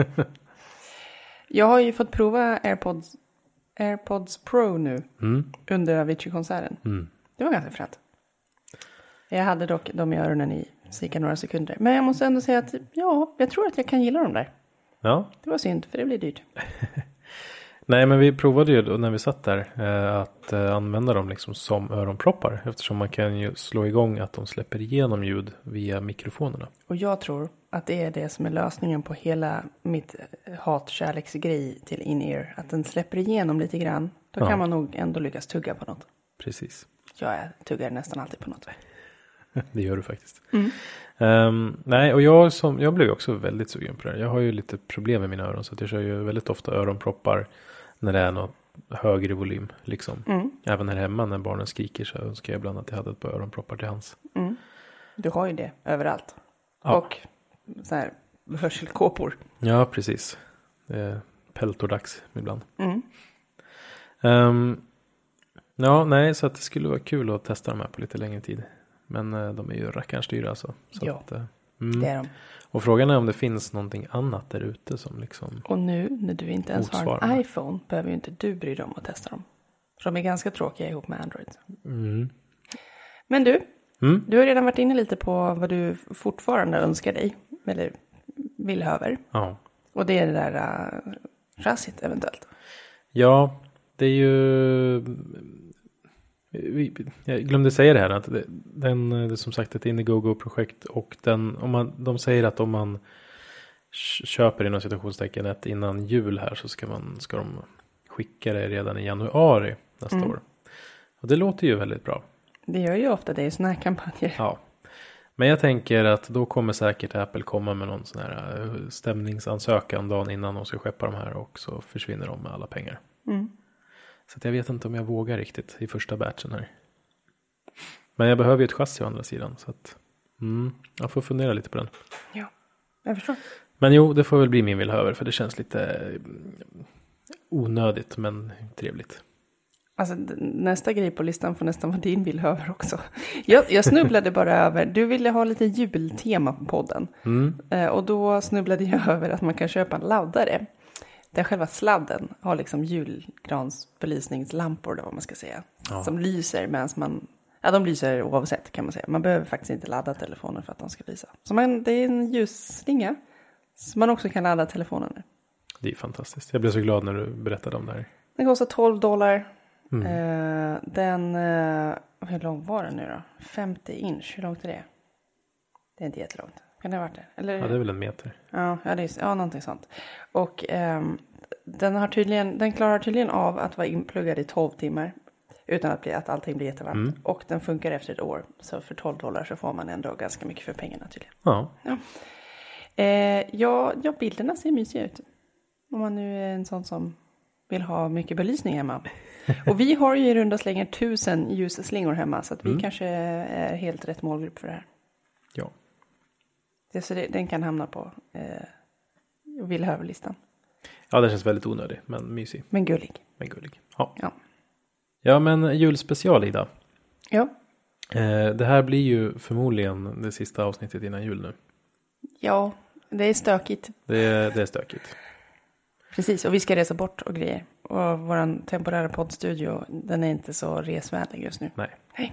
Jag har ju fått prova AirPods, AirPods Pro nu. Mm. Under Avicii-konserten. Mm. Det var ganska fränt. Jag hade dock de i öronen i cirka några sekunder. Men jag måste ändå säga att ja, jag tror att jag kan gilla dem där. Ja. Det var synd, för det blir dyrt. Nej, men vi provade ju då när vi satt där eh, att eh, använda dem liksom som öronproppar. Eftersom man kan ju slå igång att de släpper igenom ljud via mikrofonerna. Och jag tror att det är det som är lösningen på hela mitt hat-kärleksgrej till in-ear. Att den släpper igenom lite grann. Då ja. Kan man nog ändå lyckas tugga på något. Precis. Ja, jag tuggar nästan alltid på något. Det gör du faktiskt. Mm. Um, nej, och jag, som, jag blev också väldigt sugen på det här. Jag har ju lite problem med mina öron. Så att jag kör ju väldigt ofta öronproppar när det är något högre volym. Liksom. Mm. Även här hemma när barnen skriker så önskar jag ibland att jag hade ett par öronproppar till hands. Mm. Du har ju det överallt. Ja. Och så här hörselkåpor. Ja, precis. Det är peltordags ibland. Mm. Um, ja, nej, så att det skulle vara kul att testa de här på lite längre tid. Men eh, de är ju rackarns dyra alltså. Så ja, att, eh, mm. det är de. Och frågan är om det finns någonting annat där ute som liksom... Och nu när du inte ens har en iPhone behöver ju inte du bry dig om att testa dem. För de är ganska tråkiga ihop med Android. Mm. Men du, mm. du har redan varit inne lite på vad du fortfarande önskar dig. Eller vill över. Ja. Och det är det där uh, chassit eventuellt. Ja, det är ju... Jag glömde säga det här. Att det, den, det är som sagt ett Indiegogo-projekt. Och den, om man, de säger att om man köper inom situationstecken ett innan jul här så ska, man, ska de skicka det redan i januari nästa mm. år. Och det låter ju väldigt bra. Det gör ju ofta det i såna här kampanjer. Ja. Men jag tänker att då kommer säkert Apple komma med någon sån här stämningsansökan dagen innan de ska skeppa de här och så försvinner de med alla pengar. Mm. Så att jag vet inte om jag vågar riktigt i första batchen här. Men jag behöver ju ett chassi å andra sidan så att mm, jag får fundera lite på den. Ja, jag förstår. Men jo, det får väl bli min villhöver för det känns lite onödigt men trevligt. Alltså nästa grej på listan får nästan vara din villhöver också. Jag, jag snubblade bara över, du ville ha lite jultema på podden. Mm. Eh, och då snubblade jag över att man kan köpa en laddare. Där själva sladden har liksom julgransbelysningslampor, vad man ska säga. Ja. Som lyser medan man, ja de lyser oavsett kan man säga. Man behöver faktiskt inte ladda telefonen för att de ska lysa. Så man, det är en ljusslinga som man också kan ladda telefonen med. Det är fantastiskt. Jag blev så glad när du berättade om det här. Den kostar tolv dollar. Mm. Uh, den, uh, hur lång var den nu då? femtio inch, hur långt är det? Det är inte jättelångt. Kan det ha varit det? Eller? Ja, det är väl en meter. Ja, ja, det är, ja någonting sånt. Och um, den, har tydligen, den klarar tydligen av att vara inpluggad i tolv timmar. Utan att, bli, att allting blir jättevarmt. Mm. Och den funkar efter ett år. Så för tolv dollar så får man ändå ganska mycket för pengarna tydligen. Ja. Ja, uh, ja, ja bilderna ser mysiga ut. Om man nu är en sån som vill ha mycket belysning hemma. Och vi har ju i runda slängar tusen ljusslingor hemma. Så att vi mm. kanske är helt rätt målgrupp för det här. Ja. Det, så det, den kan hamna på eh, villhöverlistan. Ja, det känns väldigt onödig. Men mysig. Men gullig. Men gullig. Ja. Ja, ja men julspecial, Ida. Ja. Eh, det här blir ju förmodligen det sista avsnittet innan jul nu. Ja, det är stökigt. Det är, det är stökigt. Precis, och vi ska resa bort och grejer. Och vår temporära poddstudio, den är inte så resvänlig just nu. Nej. Hej.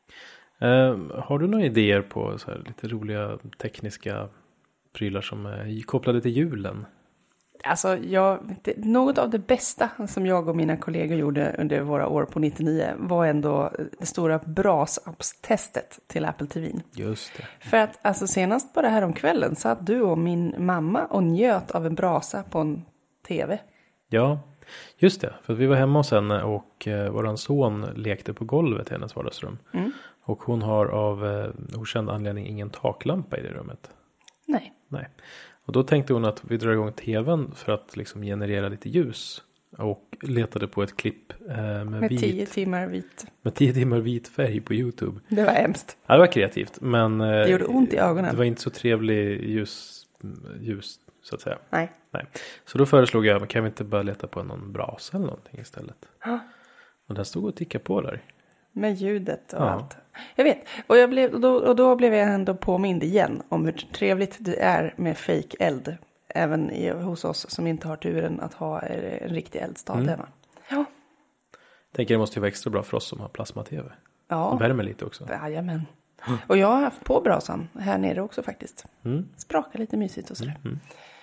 Uh, har du några idéer på så här lite roliga tekniska prylar som är kopplade till julen? Alltså, jag, det, något av det bästa som jag och mina kollegor gjorde under våra år på nittionio var ändå det stora brasappstestet till Apple T V. Just det. För att alltså, senast på det här om kvällen så att du och min mamma och njöt av en brasa på en tv. Ja, just det. För vi var hemma hos henne och eh, våran son lekte på golvet i hennes vardagsrum. Mm. Och hon har av eh, okänd anledning ingen taklampa i det rummet. Nej. Nej. Och då tänkte hon att vi drar igång tvn för att liksom generera lite ljus. Och letade på ett klipp eh, med, med vit, tio timmar vit. Med tio timmar vit färg på YouTube. Det var hemskt. Ja, det var kreativt. Men eh, det gjorde ont i ögonen. Det var inte så trevlig ljus, ljus så att säga. Nej. Nej. Så då föreslog jag, kan vi inte bara leta på någon brasa eller någonting istället? Ja. Och den stod och tickade på där. Med ljudet och ja. allt. Jag vet. Och, jag blev, och, då, och då blev jag ändå påmind igen om hur trevligt det är med fake eld. Även i, hos oss som inte har turen att ha en riktig eldstad mm. hemma. Ja. Tänker det måste ju vara extra bra för oss som har plasma-tv. Ja. Och värmer lite också. Jajamän. Mm. Och jag har haft på brasan här nere också faktiskt. Mm. Sprakar lite mysigt och sådär. Mm.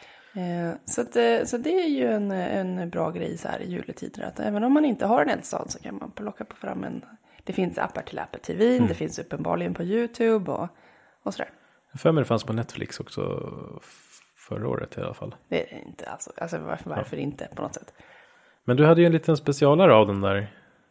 Eh, så, att, så det är ju en, en bra grej så här i juletider. Att även om man inte har en eldstad så kan man plocka på fram en... Det finns appar till Apple T V. Mm. Det finns uppenbarligen på YouTube och, och sådär. Jag för mig det fanns på Netflix också förra året i alla fall. Det är inte alltså, alltså varför, varför ja. inte på något sätt. Men du hade ju en liten specialare av den där.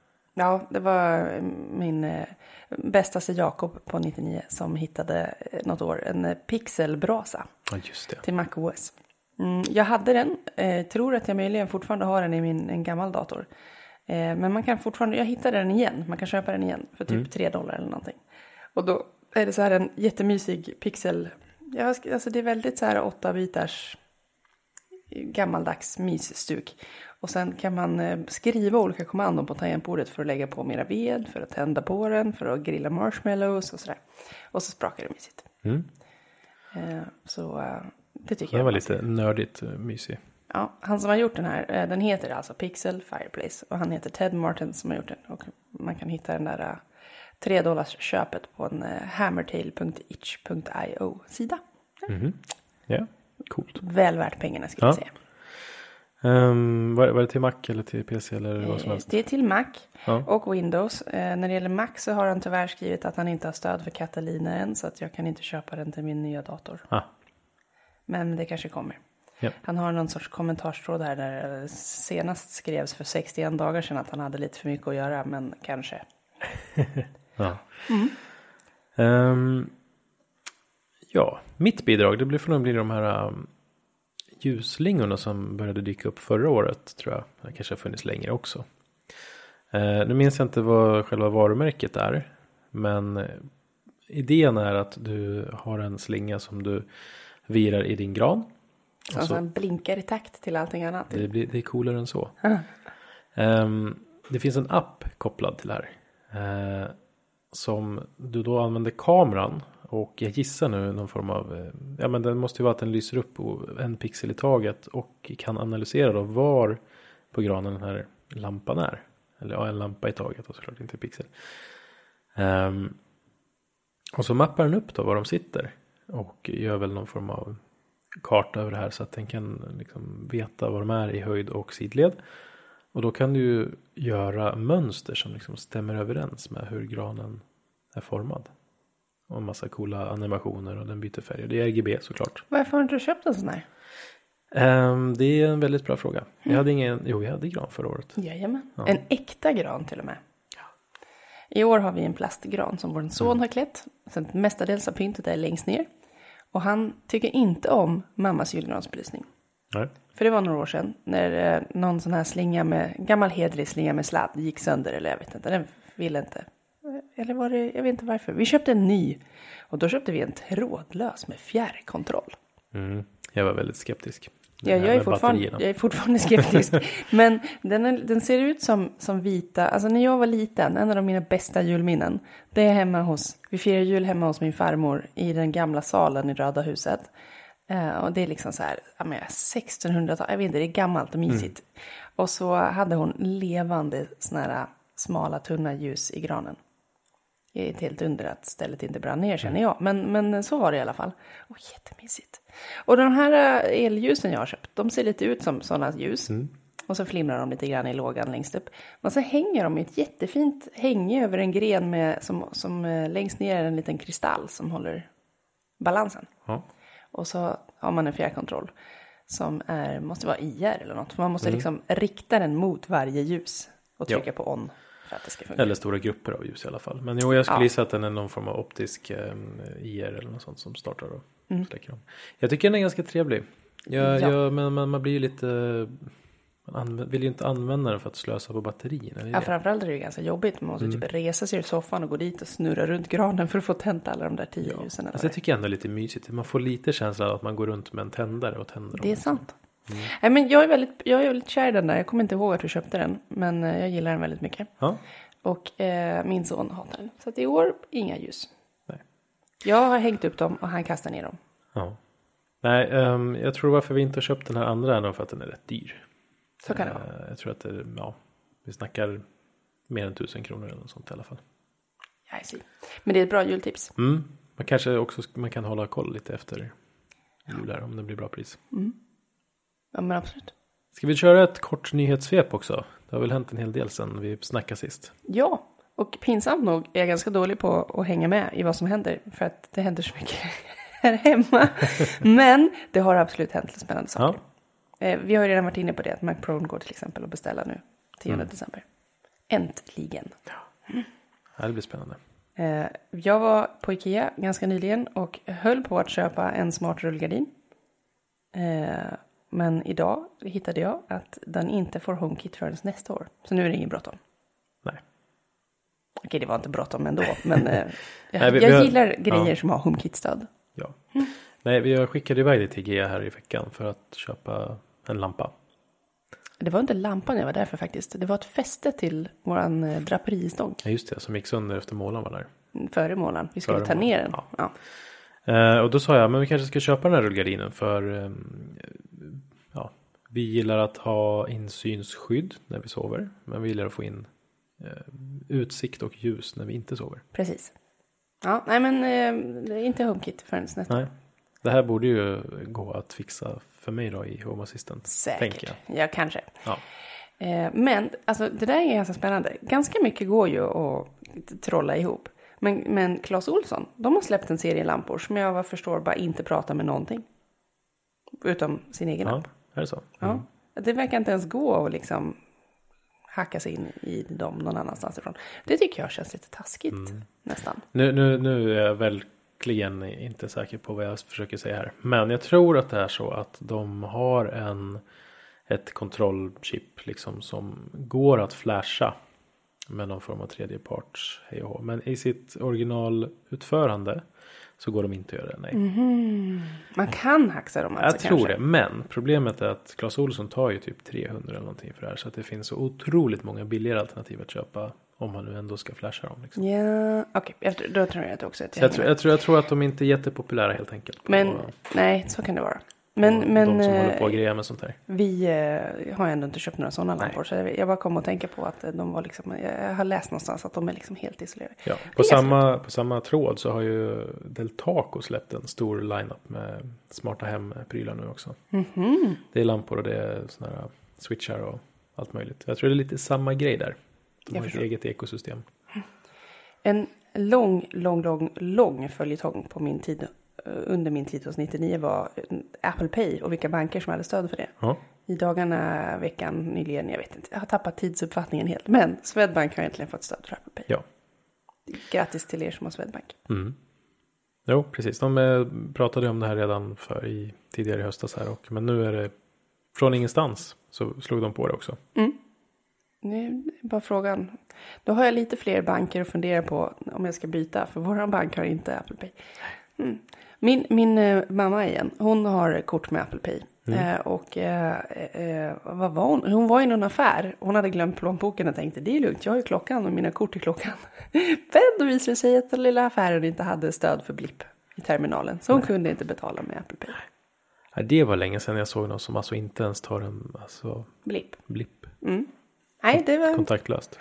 Ja, det var min eh, bästaste Jakob på nittionio som hittade eh, något år en eh, pixelbrasa. Ja, just det. Till macOS. Mm, jag hade den, eh, tror att jag möjligen fortfarande har den i min en gammal dator. Eh, men man kan fortfarande, jag hittade den igen, man kan köpa den igen för typ mm. tre dollar eller någonting. Och då är det så här en jättemysig pixel, ja, alltså det är väldigt så här åtta bitars gammaldags mysstuk. Och sen kan man eh, skriva olika kommandon på tangentbordet för att lägga på mera ved, för att tända på den, för att grilla marshmallows och sådär. Och så sprakar det mysigt. Mm. Eh, så eh, det tycker det jag. Det var lite nördigt mysigt. Ja, han som har gjort den här, eh, den heter alltså Pixel Fireplace. Och han heter Ted Martin som har gjort den. Och man kan hitta den där uh, tre dollars köpet på en uh, hammertail punkt itch punkt io sida. Ja, mm-hmm. yeah, coolt. Väl värt pengarna skulle jag ja. säga. Um, var, var det till Mac eller till P C eller vad som helst? Det är till Mac ja. och Windows. Eh, när det gäller Mac så har han tyvärr skrivit att han inte har stöd för Catalina än. Så att jag kan inte köpa den till min nya dator. Ah. Men det kanske kommer. Yep. Han har någon sorts kommentarstråd här där det senast skrevs för sextioen dagar sedan att han hade lite för mycket att göra. Men kanske. ja. Mm. Um, ja, mitt bidrag det blir för nog blir de här... Um, ljusslingorna som började dyka upp förra året tror jag. Det kanske har funnits längre också. Eh, nu minns jag inte vad själva varumärket är. Men eh, idén är att du har en slinga som du virar i din gran. Så alltså den blinkar i takt till allting annat. Det, blir, det är coolare än så. eh, det finns en app kopplad till det här. Eh, som du då använder kameran. Och jag gissar nu någon form av, ja men den måste ju vara att den lyser upp en pixel i taget och kan analysera då var på granen den här lampan är. Eller ja, en lampa i taget och såklart inte pixel. Um, och så mappar den upp då var de sitter och gör väl någon form av karta över det här så att den kan liksom veta var de är i höjd och sidled. Och då kan du ju göra mönster som liksom stämmer överens med hur granen är formad. Och en massa coola animationer och den byter färg. Det är R G B såklart. Varför har inte du köpt en sån här? Um, det är en väldigt bra fråga. Mm. Jag hade ingen, jo jag hade gran förra året. Jajamän. Ja. En äkta gran till och med. Ja. I år har vi en plastgran som vår son mm. har klätt. Sen mestadels av pyntet är längst ner. Och han tycker inte om mammas julgransbelysning. Nej. För det var några år sedan när eh, någon sån här slinga med, gammal hedlig slinga med sladd gick sönder eller jag vet inte. Den ville inte. Eller var det, jag vet inte varför. Vi köpte en ny. Och då köpte vi en trådlös med fjärrkontroll. Mm, jag var väldigt skeptisk. Ja, jag är, fortfarande, jag är fortfarande skeptisk. Men den, är, den ser ut som, som vita. Alltså när jag var liten, en av mina bästa julminnen. Det är hemma hos, vi firar jul hemma hos min farmor i den gamla salen i Röda huset. Uh, och det är liksom så här, ja men sextonhundratal, jag vet inte, det är gammalt och mysigt. Mm. Och så hade hon levande såna här smala tunna ljus i granen. Det är ett helt under att stället inte brann ner känner jag. Men, men så var det i alla fall. Och jättemysigt. Och de här elljusen jag har köpt, de ser lite ut som sådana ljus. Mm. Och så flimrar de lite grann i lågan längst upp. Men så hänger de i ett jättefint hänge över en gren med, som, som längst ner är en liten kristall som håller balansen. Ja. Och så har man en fjärrkontroll som är, måste vara I R eller något. För man måste mm. liksom rikta den mot varje ljus och trycka ja. på on. För att det ska fungera. Eller stora grupper av ljus i alla fall. Men jo, jag skulle ja. gissa att den är någon form av optisk eh, I R eller något sånt som startar och mm. släcker om. Jag tycker den är ganska trevlig. Jag, ja. jag, men man, man blir ju lite... Man anv- vill ju inte använda den för att slösa på batterierna. Ja, framförallt är det ju ganska jobbigt. Man måste mm. typ resa sig i soffan och gå dit och snurra runt granen för att få tänt alla de där tio ja. ljusen. Alltså, det tycker jag ändå är lite mysigt. Man får lite känsla av att man går runt med en tändare och tänder. Det är sant. Mm. Nej, men jag är väldigt, jag är väldigt kär i den där. Jag kommer inte ihåg att du köpte den. Men jag gillar den väldigt mycket. Ja. Och eh, min son hatar den. Så att i år, inga ljus. Nej. Jag har hängt upp dem och han kastar ner dem. Ja. Nej, um, jag tror varför vi inte har köpt den här andra är för att den är rätt dyr. Så kan det vara. Uh, jag tror att det, ja, vi snackar mer än tusen kronor eller något sånt i alla fall. I see. Men det är ett bra jultips. Mm. Man kanske också man kan hålla koll lite efter jul här om det blir bra pris. Mm. Ja, men absolut. Ska vi köra ett kort nyhetssvep också? Det har väl hänt en hel del sedan vi snackade sist. Ja, och pinsamt nog är jag ganska dålig på att hänga med i vad som händer. För att det händer så mycket här hemma. Men det har absolut hänt lite spännande saker. Ja. Eh, vi har ju redan varit inne på det. Att McProne går till exempel och beställa nu. tionde mm. december. Äntligen. Ja. Det blir spännande. Eh, jag var på Ikea ganska nyligen. Och höll på att köpa en smart rullgardin. Eh, men idag hittade jag att den inte får HomeKit förrän nästa år. Så nu är det ingen bråttom. Nej. Okej, det var inte bråttom ändå. Men eh, jag, Nej, vi, jag vi har, gillar grejer ja. som har HomeKit-stöd. Ja. Mm. Nej, vi har skickat iväg det till Ikea här i veckan för att köpa en lampa. Det var inte lampan jag var där för faktiskt. Det var ett fäste till våran eh, draperistång. Ja, just det. Som gick sönder efter målaren var där. Före målaren. Vi skulle Före ta ner den. Ja. Ja. Eh, och då sa jag, men vi kanske ska köpa den här rullgardinen för eh, ja, vi gillar att ha insynsskydd när vi sover. Men vi gillar att få in eh, utsikt och ljus när vi inte sover. Precis. Ja, nej men eh, det är inte HomeKit förrän nästa. Nej. Det här borde ju gå att fixa för mig då i Home Assistant. Säkert. Jag. Ja, kanske. Ja. Eh, men alltså, det där är ganska spännande. Ganska mycket går ju att trolla ihop. Men, men Clas Ohlson, de har släppt en serie lampor som jag vad förstår bara inte pratar med någonting. Utom sin egen Ja, lamp. är det så? Mm. Ja. Det verkar inte ens gå att liksom hacka sig in i dem någon annanstans ifrån. Det tycker jag känns lite taskigt mm. nästan. Nu, nu, nu är jag verkligen inte säker på vad jag försöker säga här. Men jag tror att det är så att de har en, ett kontrollchip liksom som går att flasha med någon form av tredjeparts hej och hå. Men i sitt originalutförande så går de inte att göra det, nej. Mm-hmm. Man kan hacksa dem alltså. Jag tror kanske. det, men problemet är att Clas Ohlson tar ju typ trehundra eller någonting för det här. Så att det finns så otroligt många billigare alternativ att köpa om man nu ändå ska flasha dem. Liksom. Ja, okej. Okay. Då tror jag att också att jag, jag, tror, jag, tror, jag tror att de inte är jättepopulära helt enkelt. Men, och, nej, så kan det vara. Men, men, de som håller på och grejer med sånt här. Vi eh, har ändå inte köpt några sådana lampor. Så jag, jag bara kom att tänka på att de var liksom, jag har läst någonstans att de är liksom helt isolerade. Ja, på, samma, på samma tråd så har ju Deltaco släppt en stor lineup med smarta hem-prylar nu också. Mm-hmm. Det är lampor och det är såna här switchar och allt möjligt. Jag tror det är lite samma grej där. De jag har förstår. Ett eget ekosystem. En lång, lång, lång, lång följetong på min tid under min tid hos nittionio var Apple Pay och vilka banker som hade stöd för det. Ja. I dagarna, veckan, nyligen, jag vet inte. Jag har tappat tidsuppfattningen helt. Men Swedbank har äntligen fått stöd för Apple Pay. Ja. Grattis till er som har Swedbank. Mm. Jo, precis. De eh, pratade om det här redan för i tidigare i höstas här. Och, men nu är det från ingenstans så slog de på det också. Mm. Nu är bara frågan. Då har jag lite fler banker att fundera på om jag ska byta. För våran bank har inte Apple Pay. Mm. Min, min eh, mamma igen, hon har kort med Apple Pay. Mm. Eh, och eh, eh, vad var hon? Hon var i någon affär. Hon hade glömt plånboken och tänkte, det är lugnt, jag har ju klockan och mina kort i klockan. Men då visade det sig att den lilla affären inte hade stöd för blipp i terminalen. Så hon Nej. kunde inte betala med Apple Pay. Ja, det var länge sedan jag såg någon som alltså inte ens tar en alltså, blipp. blipp. Mm. Nej, det var... Kontaktlöst.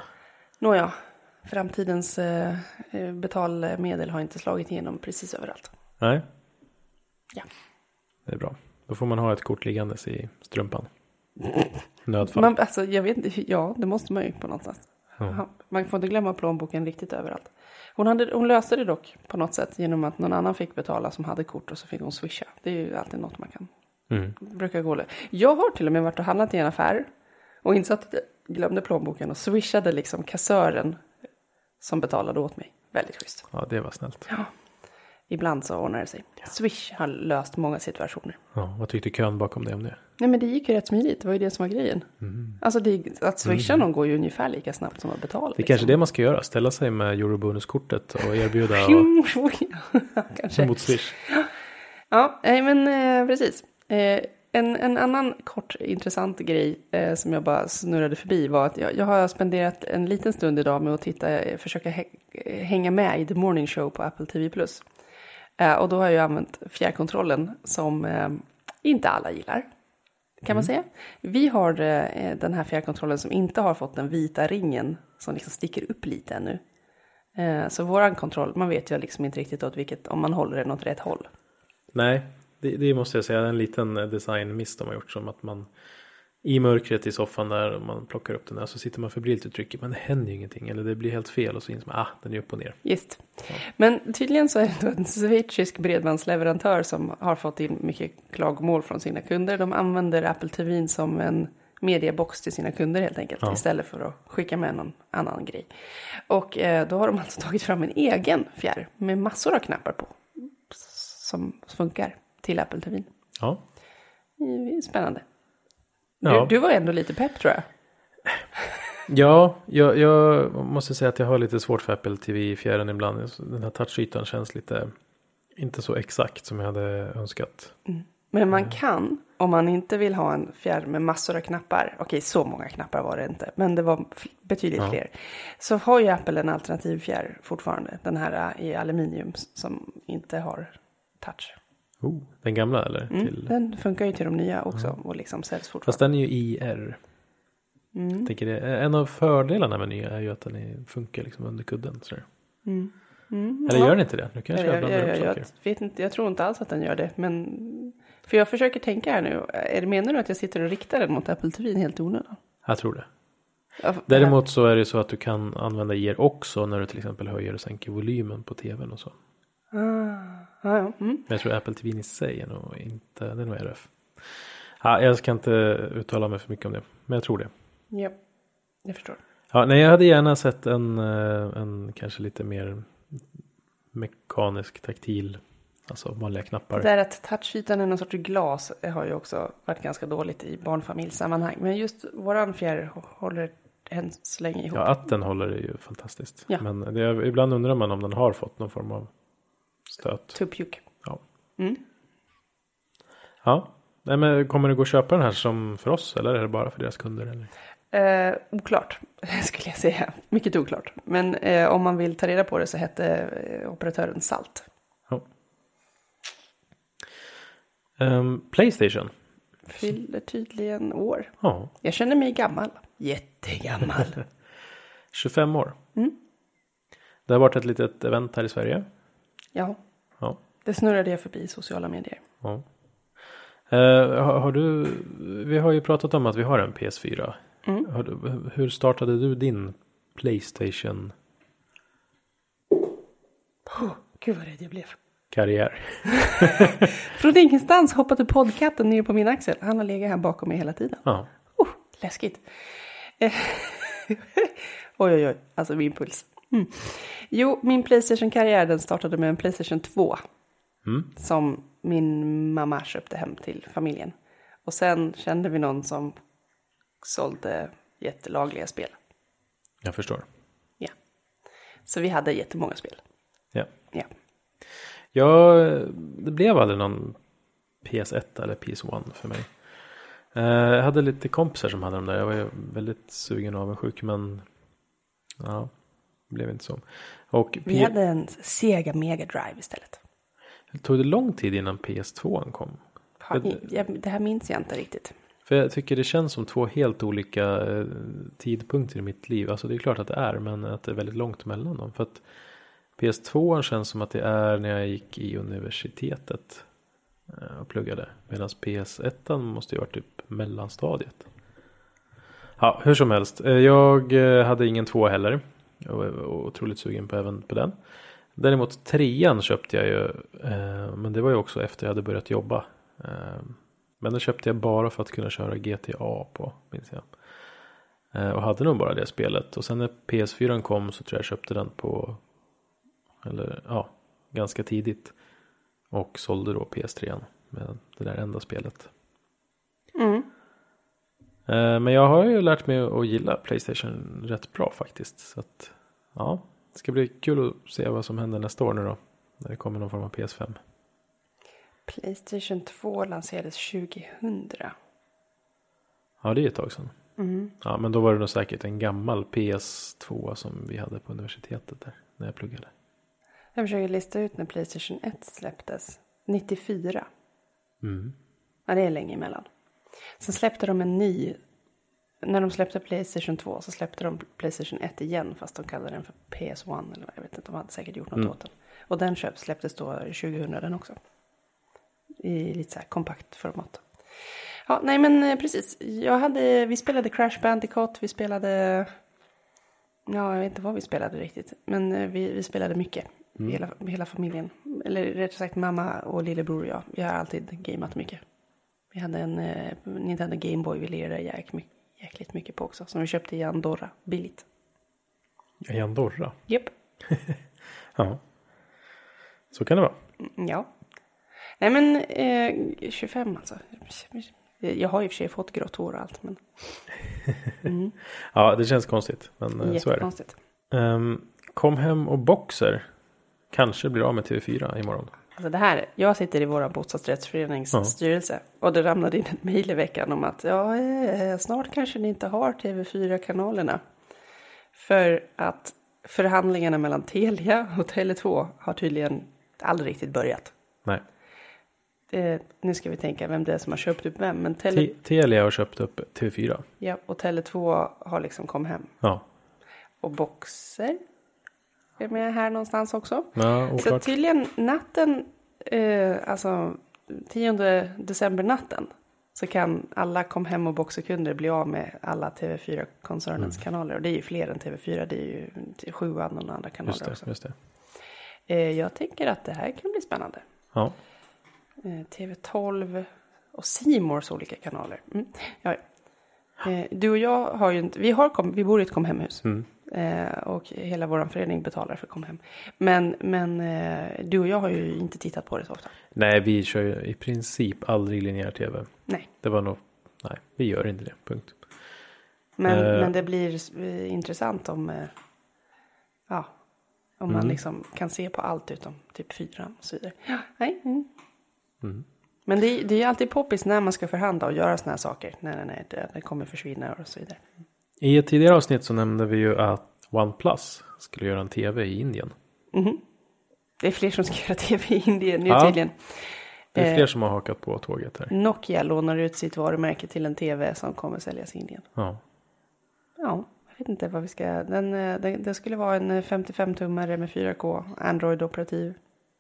Nåja. Framtidens eh, betalmedel har inte slagit igenom precis överallt. Nej. Ja. Det är bra. Då får man ha ett kort liggandes i strumpan. Nödfall. Man, alltså, jag vet inte, ja, det måste man ju på någonstans. Mm. Man får inte glömma plånboken riktigt överallt. Hon, hade, hon löste det dock på något sätt genom att någon annan fick betala som hade kort och så fick hon swisha. Det är ju alltid något man kan. Mm. Brukar gå. Jag har till och med varit och handlat i en affär och insett att jag glömde plånboken och swishade liksom kassören som betalade åt mig. Väldigt schysst. Ja, det var snällt. Ja. Ibland så ordnar det sig. Ja. Swish har löst många situationer. Ja, vad tyckte kön bakom det om det? Nej, men det gick ju rätt smidigt. Det var ju det som var grejen. Mm. Alltså det, att swisha mm. någon går ju ungefär lika snabbt som att betala. Det är liksom. Kanske det man ska göra. Ställa sig med eurobonuskortet och erbjuda och... kanske. mot swish. Ja, nej men eh, precis. Eh, En, en annan kort intressant grej eh, som jag bara snurrade förbi var att jag, jag har spenderat en liten stund idag med att titta, försöka hä- hänga med i The Morning Show på Apple T V plus. Eh, och då har jag använt fjärrkontrollen som eh, inte alla gillar, kan mm. man säga. Vi har eh, den här fjärrkontrollen som inte har fått den vita ringen som liksom sticker upp lite ännu. Eh, så våran kontroll, man vet ju liksom inte riktigt åt vilket, om man håller den åt rätt håll. Nej. Det, det måste jag säga, en liten designmiss de har gjort, som att man i mörkret i soffan där och man plockar upp den där så sitter man febrilt och trycker, men det händer ju ingenting eller det blir helt fel och så inser man, ah, den är upp och ner. Just. Ja. Men tydligen så är det en schweizisk bredbandsleverantör som har fått in mycket klagomål från sina kunder. De använder Apple T V som en mediebox till sina kunder helt enkelt, ja. Istället för att skicka med någon annan grej. Och eh, då har de alltså tagit fram en egen fjärr med massor av knappar på som funkar till Apple T V. Ja. Spännande. Du, ja. du var ändå lite pepp, tror jag. Ja, jag, jag måste säga att jag har lite svårt för Apple T V i fjärren ibland. Den här touchytan känns lite inte så exakt som jag hade önskat. Mm. Men man kan, om man inte vill ha en fjärr med massor av knappar. Okej, så många knappar var det inte. Men det var betydligt ja. fler. Så har ju Apple en alternativ fjärr fortfarande. Den här i aluminium som inte har touch. Oh, den gamla eller? Mm, till... Den funkar ju till de nya också. Mm. Och liksom säljs fortfarande. Fast den är ju I R. Mm. Jag tänker det, en av fördelarna med nya är ju att den är, funkar liksom under kudden. Sådär. Mm. Mm, Eller ja. gör den inte det? Nu kan jag köra jag, jag, jag, jag, vet inte, jag tror inte alls att den gör det. Men, för jag försöker tänka här nu. Är det menar du att jag sitter och riktar den mot Apple T V helt onödan? Jag tror det. Ja, Däremot så är det så att du kan använda I R också när du till exempel höjer och sänker volymen på tvn och så. Ah, ah, ja. mm. Men jag tror Apple T V i sig är nog inte, det är nog R F. Ja, jag ska inte uttala mig för mycket om det. Men jag tror det. Ja, jag förstår. Ja, nej, jag hade gärna sett en, en kanske lite mer mekanisk, taktil, alltså vanliga knappar. Det där att touchytan är någon sorts glas har ju också varit ganska dåligt i barnfamiljssammanhang. Men just våran fjärr håller än så länge ihop. Ja, att den håller är ju fantastiskt. Ja. Men det är, ibland undrar man om den har fått någon form av stöt. Tuppjuk. Ja. Mm. Ja, nej, men kommer det gå att köpa den här som för oss eller är det bara för deras kunder? Eller? Eh, oklart skulle jag säga. Mycket oklart. Men eh, om man vill ta reda på det så hette eh, operatören Salt. Ja. Um, PlayStation. Fyller tydligen år. Ja. Jag känner mig gammal. Jättegammal. tjugofem år. Mm. Det har varit ett litet event här i Sverige. Ja. Ja. Det snurrade jag förbi i sociala medier. Ja. Uh, har, har du, vi har ju pratat om att vi har en P S fyra. Mm. Har du, hur startade du din PlayStation? Oh, gud vad rädd jag blev. Karriär. Från ingenstans hoppade poddkatten ner på min axel. Han har legat här bakom mig hela tiden. Ja. Oh, läskigt. oj, oj, oj. Alltså min puls. Mm. Jo, min PlayStation-karriär den startade med en PlayStation två. Mm. Som min mamma köpte hem till familjen. Och sen kände vi någon som sålde jättelagliga spel. Jag förstår. Ja. Så vi hade jättemånga spel. Ja. Ja. Ja, det blev aldrig någon P S ett eller P S ett för mig. Jag hade lite kompisar som hade dem där. Jag var väldigt sugen och avundsjuk, men ja, det blev inte så. Och vi P- hade en Sega Mega Drive istället. Tog det lång tid innan P S två kom? Ja, jag, det här minns jag inte riktigt. För jag tycker det känns som två helt olika eh, tidpunkter i mitt liv. Alltså det är klart att det är, men att det är väldigt långt mellan dem. För att P S två känns som att det är när jag gick i universitetet eh, och pluggade. Medan P S ett måste ju vara typ mellanstadiet. Ja, hur som helst. Jag eh, hade ingen två heller. Jag var otroligt sugen på även på den. Däremot trean köpte jag ju. Eh, men det var ju också efter jag hade börjat jobba. Eh, Men den köpte jag bara för att kunna köra G T A på, minns jag. Eh, och hade nog bara det spelet. Och sen när P S fyra kom så tror jag jag köpte den på, eller ja, ganska tidigt. Och sålde då P S tre med det där enda spelet. Mm. Eh, men jag har ju lärt mig att gilla PlayStation rätt bra faktiskt. Så att, ja, det ska bli kul att se vad som händer nästa år nu då. När det kommer någon form av P S fem. PlayStation två lanserades tjugohundra. Ja, det är ett tag sedan. Mm. Ja, men då var det nog säkert en gammal P S två som vi hade på universitetet där när jag pluggade. Jag försöker lista ut när PlayStation ett släpptes. nittiofyra. Mm. Ja, det är länge emellan. Sen släppte de en ny. När de släppte PlayStation två så släppte de PlayStation ett igen. Fast de kallade den för P S ett. Eller vad, jag vet inte, de hade säkert gjort något mm. åt den. Och den köp släpptes då tjugohundra den också. I lite så här kompakt format. Ja, nej men precis. Jag hade, vi spelade Crash Bandicoot. Vi spelade... Ja, jag vet inte vad vi spelade riktigt. Men vi, vi spelade mycket. Mm. Hela, hela familjen. Eller rättare sagt mamma och lillebror och jag. Vi har alltid gameat mycket. Vi hade en eh, Nintendo Game Boy vi lirade jäk, my, jäkligt mycket på också. Som vi köpte i Andorra. Billigt. I Andorra? Japp. Ja. Så kan det vara. Ja. Nej men eh, tjugofem alltså. Jag har ju för sig fått grått hår och allt. Men... Mm. Ja, det känns konstigt. Men så är det. Um, kom hem och Boxer kanske blir av med T V fyra imorgon. Alltså det här, jag sitter i våra bostadsrättsförenings ja. styrelse. Och det ramlade in ett mejl i veckan om att ja, eh, snart kanske ni inte har T V fyra-kanalerna. För att förhandlingarna mellan Telia och Tele två har tydligen aldrig riktigt börjat. Nej. Det, nu ska vi tänka vem det är som har köpt upp vem. Men Tele... Te- Telia har köpt upp T V fyra. Ja, och Tele två har liksom kom hem. Ja. Och Boxer är med här någonstans också. Ja, oklart. Så tydligen natten, eh, alltså tionde december natten, så kan alla kom hem och Boxerkunder bli av med alla T V fyra-koncernens mm. kanaler. Och det är ju fler än T V fyra, det är ju sjuan och andra kanaler just det, också. Just det. Eh, jag tänker att det här kan bli spännande. Ja. Eh, T V tolv och C Mores olika kanaler. Mm. Ja. Eh, du och jag har ju inte, vi, har kom, vi bor i ett komhemhus. Mm. Eh, och hela vår förening betalar för komhem. Men, men eh, du och jag har ju inte tittat på det så ofta. Nej, vi kör ju i princip aldrig linjär tv. Nej. Det var nog, nej, vi gör inte det, punkt. Men, eh. men det blir eh, intressant om, eh, ja, om mm. man liksom kan se på allt utom typ fyran och så vidare. Ja, nej. Mm. Mm. Men det, det är ju alltid poppis när man ska förhandla och göra såna här saker. När, när det, det kommer försvinna och så vidare. I ett tidigare avsnitt så nämnde vi ju att OnePlus skulle göra en tv i Indien. Mm-hmm. Det är fler som ska göra tv i Indien nu ja, tydligen. Det är fler eh, som har hakat på tåget här. Nokia lånar ut sitt varumärke till en tv som kommer säljas i Indien. Ja. Ja, jag vet inte vad vi ska... Den, den, det skulle vara en femtiofem-tummare med fyra K, Android-operativ.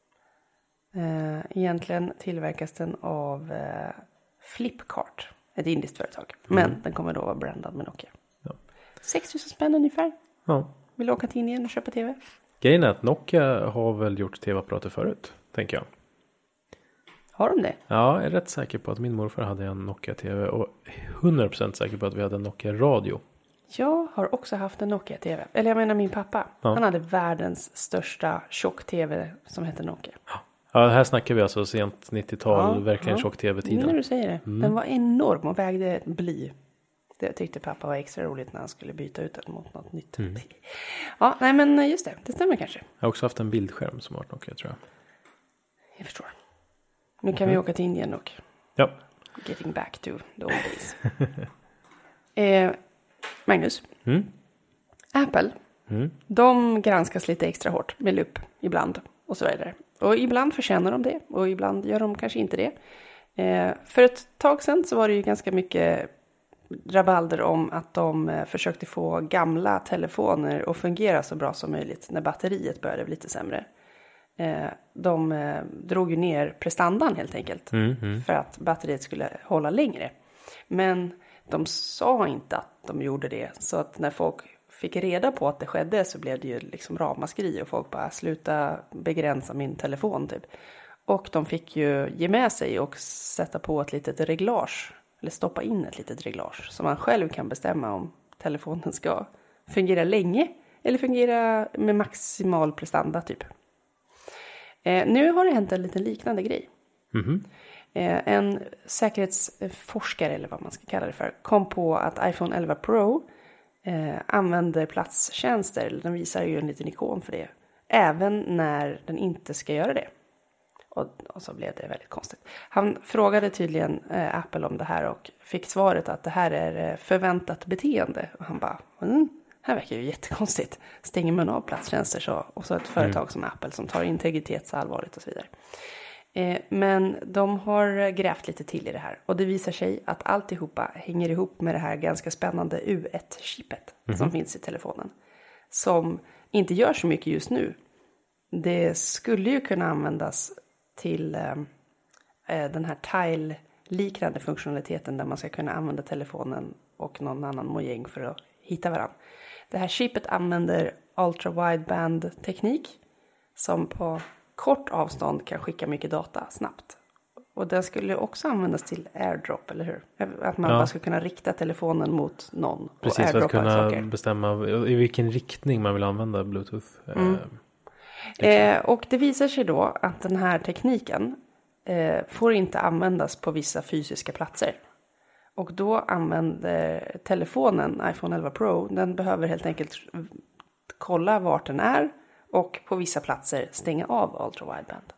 Eh, egentligen tillverkas den av eh, Flipkart, ett indiskt företag. Men mm. den kommer då vara brandad med Nokia. Ja. sex tusen spänn ungefär. Ja. Vill du åka till Indien och köpa tv? Grejen är att Nokia har väl gjort tv-apparater förut, tänker jag. Har de det? Ja, jag är rätt säker på att min morfar hade en Nokia-tv och hundra procent säker på att vi hade en Nokia-radio. Jag har också haft en Nokia-tv. Eller jag menar min pappa. Ja. Han hade världens största tjock-tv som heter Nokia. Ja, här snackar vi alltså sent nittiotal, ja, verkligen ja. tjock-tv-tiden. När du säger det. Mm. Den var enorm och vägde bly. Det tyckte pappa var extra roligt när han skulle byta ut den mot något nytt. Mm. Ja, nej men just det. Det stämmer kanske. Jag har också haft en bildskärm som har varit Nokia, tror jag. Jag förstår. Nu kan mm. vi åka till Indien och ja. Getting back to the old days. eh, Magnus. Mm. Apple. Mm. De granskas lite extra hårt med lupp ibland och så vidare. Och ibland förtjänar de det och ibland gör de kanske inte det. Eh, för ett tag sedan så var det ju ganska mycket rabalder om att de eh, försökte få gamla telefoner att fungera så bra som möjligt när batteriet började bli lite sämre. Eh, de eh, drog ju ner prestandan helt enkelt mm, mm. för att batteriet skulle hålla längre. Men de sa inte att de gjorde det, så att när folk fick reda på att det skedde så blev det ju liksom ramaskri och folk bara sluta begränsa min telefon typ. Och de fick ju ge med sig och sätta på ett litet reglage, eller stoppa in ett litet reglage som man själv kan bestämma om telefonen ska fungera länge eller fungera med maximal prestanda typ. Eh, nu har det hänt en liten liknande grej. Mm-hmm. Eh, en säkerhetsforskare eller vad man ska kalla det för kom på att iPhone elva Pro eh, använder platstjänster. Den visar ju en liten ikon för det. Även när den inte ska göra det. Och, och så blev det väldigt konstigt. Han frågade tydligen eh, Apple om det här och fick svaret att det här är förväntat beteende. Och han bara, mm, här verkar ju jättekonstigt. Stänger man av platstjänster så, och så ett företag mm. som Apple som tar integritet så allvarligt och så vidare. Eh, men de har grävt lite till i det här. Och det visar sig att alltihopa hänger ihop med det här ganska spännande U ett-chippet mm-hmm. som finns i telefonen. Som inte gör så mycket just nu. Det skulle ju kunna användas till eh, den här tile-liknande funktionaliteten där man ska kunna använda telefonen och någon annan mojäng för att hitta varandra. Det här chippet använder ultra-wideband-teknik som på kort avstånd kan skicka mycket data snabbt. Och den skulle också användas till airdrop, eller hur? Att man ja. bara ska kunna rikta telefonen mot någon. Precis, och för att kunna saker. bestämma i vilken riktning man vill använda Bluetooth. Mm. Eh, och det visar sig då att den här tekniken eh, får inte användas på vissa fysiska platser. Och då använder telefonen, iPhone elva Pro, den behöver helt enkelt kolla vart den är och på vissa platser stänga av ultra wideband.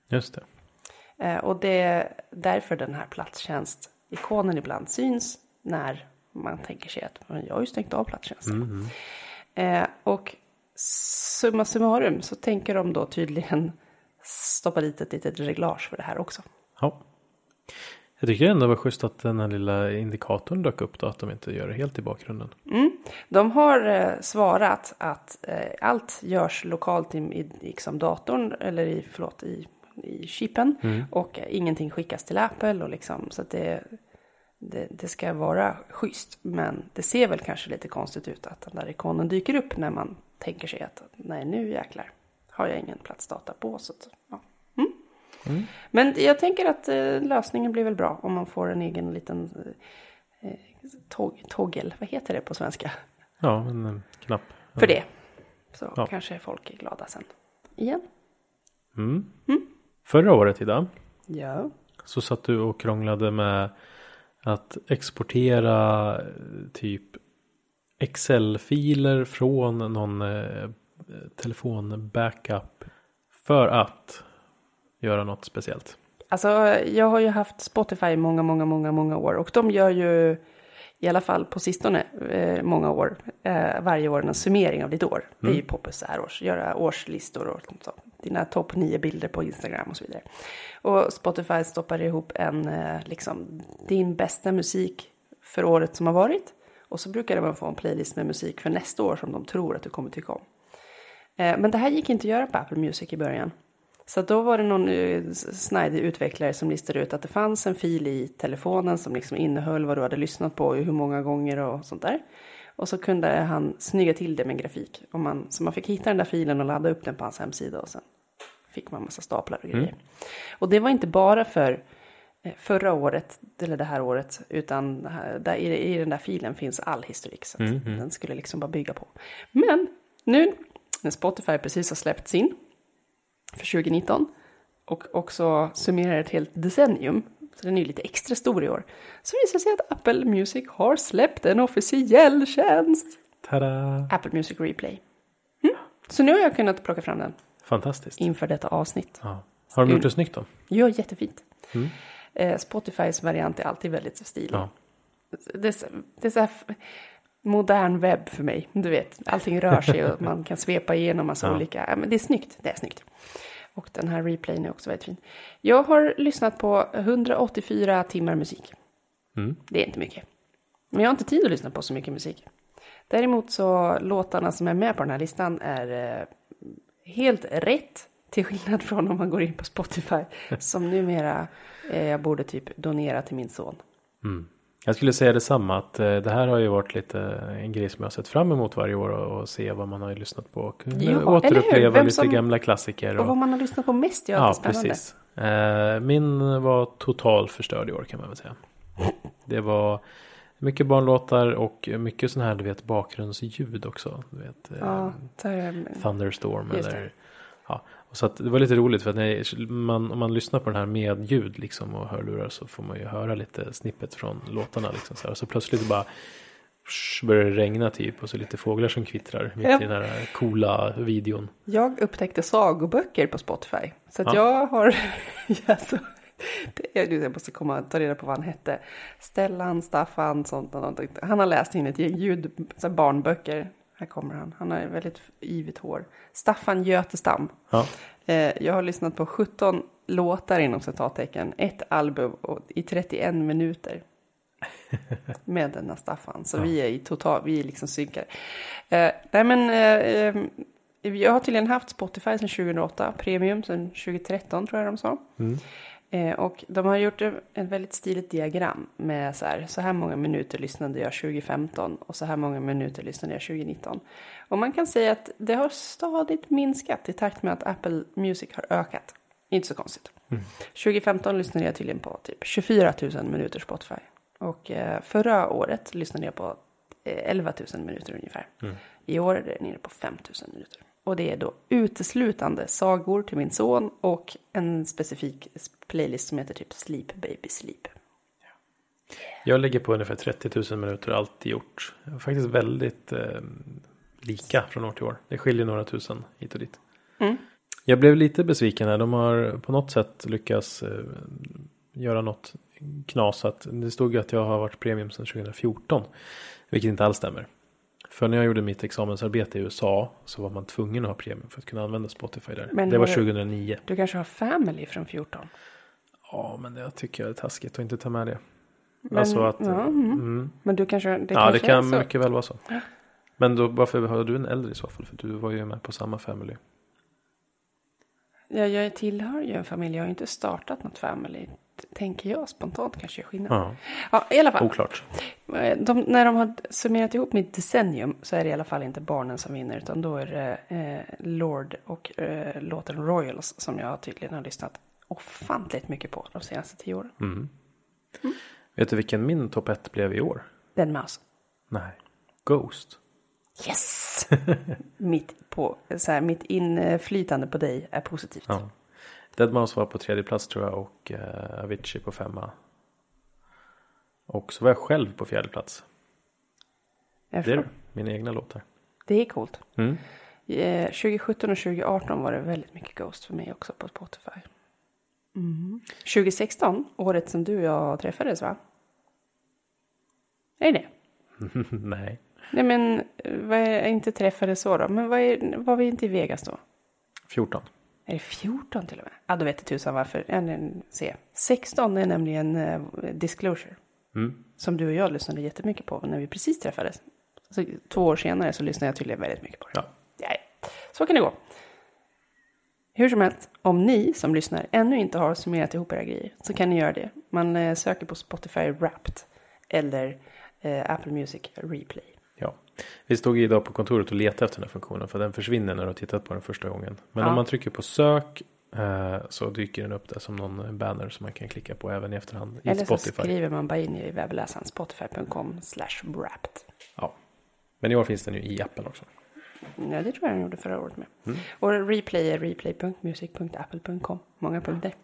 Just det. Eh, och det är därför den här platstjänst-ikonen ibland syns när man tänker sig att men jag har ju stängt av platstjänsten. Mm. Eh, och summa summarum så tänker de då tydligen stoppa dit ett litet reglage för det här också. Ja. Jag tycker ändå var schysst att den här lilla indikatorn dök upp då, att de inte gör det helt i bakgrunden. Mm. De har eh, svarat att eh, allt görs lokalt i, i liksom datorn eller i, förlåt, i, i chippen mm. och eh, ingenting skickas till Apple och liksom, så att det, det, det ska vara schysst. Men det ser väl kanske lite konstigt ut att den där ikonen dyker upp när man tänker sig att nej, nu jäklar har jag ingen platsdata på. Så att, ja. mm. Mm. Men jag tänker att eh, lösningen blir väl bra om man får en egen liten eh, tog, toggle. Vad heter det på svenska? Ja, en, en knapp. För det. Så ja. Kanske folk är glada sen. Igen. Mm. Mm. Förra året idag. Ja. Så satt du och krånglade med att exportera typ Excel-filer från någon eh, telefon-backup för att göra något speciellt. Alltså jag har ju haft Spotify många, många, många, många år. Och de gör ju i alla fall på sistone eh, många år. Eh, varje år en summering av ditt år. Mm. Det är ju poppis så här års. Göra årslistor och så. Dina topp nio bilder på Instagram och så vidare. Och Spotify stoppar ihop en eh, liksom din bästa musik för året som har varit. Och så brukar man få en playlist med musik för nästa år som de tror att du kommer tycka om. Eh, men det här gick inte att göra på Apple Music i början. Så då var det någon uh, snajdig utvecklare som listade ut att det fanns en fil i telefonen som liksom innehöll vad du hade lyssnat på och hur många gånger och sånt där. Och så kunde han snygga till det med grafik. Och man, så man fick hitta den där filen och ladda upp den på hans hemsida och sen fick man en massa staplar och grejer. Mm. Och det var inte bara för eh, förra året eller det här året utan där, i, i den där filen finns all historik. Så mm, mm. den skulle liksom bara bygga på. Men nu när Spotify precis har släppt sin för tjugo nitton och också summerar ett helt decennium, så den är ju lite extra stor i år, så visar det sig att Apple Music har släppt en officiell tjänst. Tada! Apple Music Replay. Mm. Så nu har jag kunnat plocka fram den. Fantastiskt. Inför detta avsnitt. Ja. Har de gjort det snyggt då? Ja, jättefint. Mm. Eh, Spotifys variant är alltid väldigt stilig. Ja. Det är, det är så här modern webb för mig. Du vet, allting rör sig och man kan svepa igenom massa ja. olika. Ja, men det är snyggt, det är snyggt. Och den här replayen är också väldigt fin. Jag har lyssnat på hundraåttiofyra timmar musik. Mm. Det är inte mycket. Men jag har inte tid att lyssna på så mycket musik. Däremot så låtarna som är med på den här listan är eh, helt rätt. Till skillnad från om man går in på Spotify. Som numera eh, jag borde typ donera till min son. Mm. Jag skulle säga detsamma, att eh, det här har ju varit lite en grej som jag har sett fram emot varje år och, och se vad man har lyssnat på och ja, återuppleva lite som, gamla klassiker. Och, och vad man har lyssnat på mest, ja, ja, spännande. Precis. Eh, min var total förstörd i år kan man väl säga. Det var mycket barnlåtar och mycket sån här, du vet, bakgrundsljud också. Du vet, ja, eh, Thunderstorm eller... Ja, och så att det var lite roligt för att när man, om man lyssnar på den här med ljud liksom och hörlurar så får man ju höra lite snippet från låtarna liksom så här. Och så plötsligt bara börjar det regna typ och så lite fåglar som kvittrar mitt ja. i den här coola videon. Jag upptäckte sagoböcker på Spotify så att ja. jag har alltså, det, jag måste komma och ta reda på vad han hette. Stellan, Staffan, sånt, sånt. Han har läst in ett gäng ljud, så här barnböcker. Här kommer han. Han har väldigt yvigt hår. Staffan Götestam. Ja. Eh, jag har lyssnat på sjutton låtar inom citattecken. Ett album och, i trettioen minuter. Med denna Staffan. Så ja. vi är i total, vi är liksom synkade. Eh, nej men, eh, jag har tydligen haft Spotify sedan tjugohundraåtta. Premium sedan tjugotretton tror jag de sa. Mm. Eh, och de har gjort ett väldigt stiligt diagram med så här, så här många minuter lyssnade jag tjugofemton och så här många minuter lyssnade jag tjugonitton. Och man kan säga att det har stadigt minskat i takt med att Apple Music har ökat. Inte så konstigt. Mm. tjugofemton lyssnade jag tydligen på typ tjugofyra tusen minuter Spotify. Och eh, förra året lyssnade jag på eh, elva tusen minuter ungefär. Mm. I år är det nere på fem tusen minuter. Och det är då uteslutande sagor till min son och en specifik playlist som heter typ Sleep Baby Sleep. Jag lägger på ungefär trettio tusen minuter alltid gjort. Faktiskt väldigt eh, lika från år till år. Det skiljer några tusen hit och dit. Mm. Jag blev lite besviken här. De har på något sätt lyckats eh, göra något knasat. Det stod ju att jag har varit premium sedan tjugo fjorton. Vilket inte alls stämmer. För när jag gjorde mitt examensarbete i U S A så var man tvungen att ha premium för att kunna använda Spotify där. Men det var tjugohundranio. Du kanske har Family från fjorton? Ja, men det tycker jag är taskigt att inte ta med det. Men, alltså att, ja, mm. Mm. Men du kanske... Det ja, kanske det kan mycket väl vara så. Men då, varför har du en äldre i så fall? För du var ju med på samma Family. Ja, jag tillhör ju en familj. Jag har ju inte startat något Family. Tänker jag spontant kanske är skillnad. Ja. Ja, i alla fall. Oklart. De, när de har summerat ihop mitt decennium så är det i alla fall inte barnen som vinner. Utan då är det eh, Lord och eh, låten Royals som jag tydligen har lyssnat ofantligt mycket på de senaste tio åren. Mm. Mm. Vet du vilken min topp ett blev i år? Den Mouse. Nej. Ghost. Yes! mitt, på, så här, mitt inflytande på dig är positivt. Ja. Dead Mouse var på tredje plats tror jag och uh, Avicii på femma. Och så var jag själv på fjärde plats. Det är mina egna låtar. Det är coolt. Mm. Eh, tjugo sjutton och tjugo arton var det väldigt mycket Ghost för mig också på Spotify. Mm. tjugo sexton, året som du och jag träffades, va? Är det? Nej. Nej, men vad är, inte träffades så då? Men vad är, var vi inte i Vegas då? fjorton. Är det fjorton till och med? Ja, då vet jag tusan varför. Ja, se. sexton är nämligen uh, Disclosure. Mm. Som du och jag lyssnade jättemycket på när vi precis träffades. Så, två år senare så lyssnade jag tydligen väldigt mycket på det. Ja. Ja, så kan det gå. Hur som helst, om ni som lyssnar ännu inte har summerat ihop era grejer så kan ni göra det. Man eh, söker på Spotify Wrapped eller eh, Apple Music Replay. Ja, vi stod idag på kontoret och letade efter den här funktionen för den försvinner när du har tittat på den första gången. Men ja. om man trycker på sök eh, så dyker den upp där som någon banner som man kan klicka på även i efterhand i eller Spotify. Eller så skriver man bara in i webbläsaren spotify punkt com slash wrapped. Ja, men i år finns den ju i appen också. Ja, det tror jag den gjorde förra året med. Mm. Och replay är replay punkt music punkt apple punkt com. Många punkter.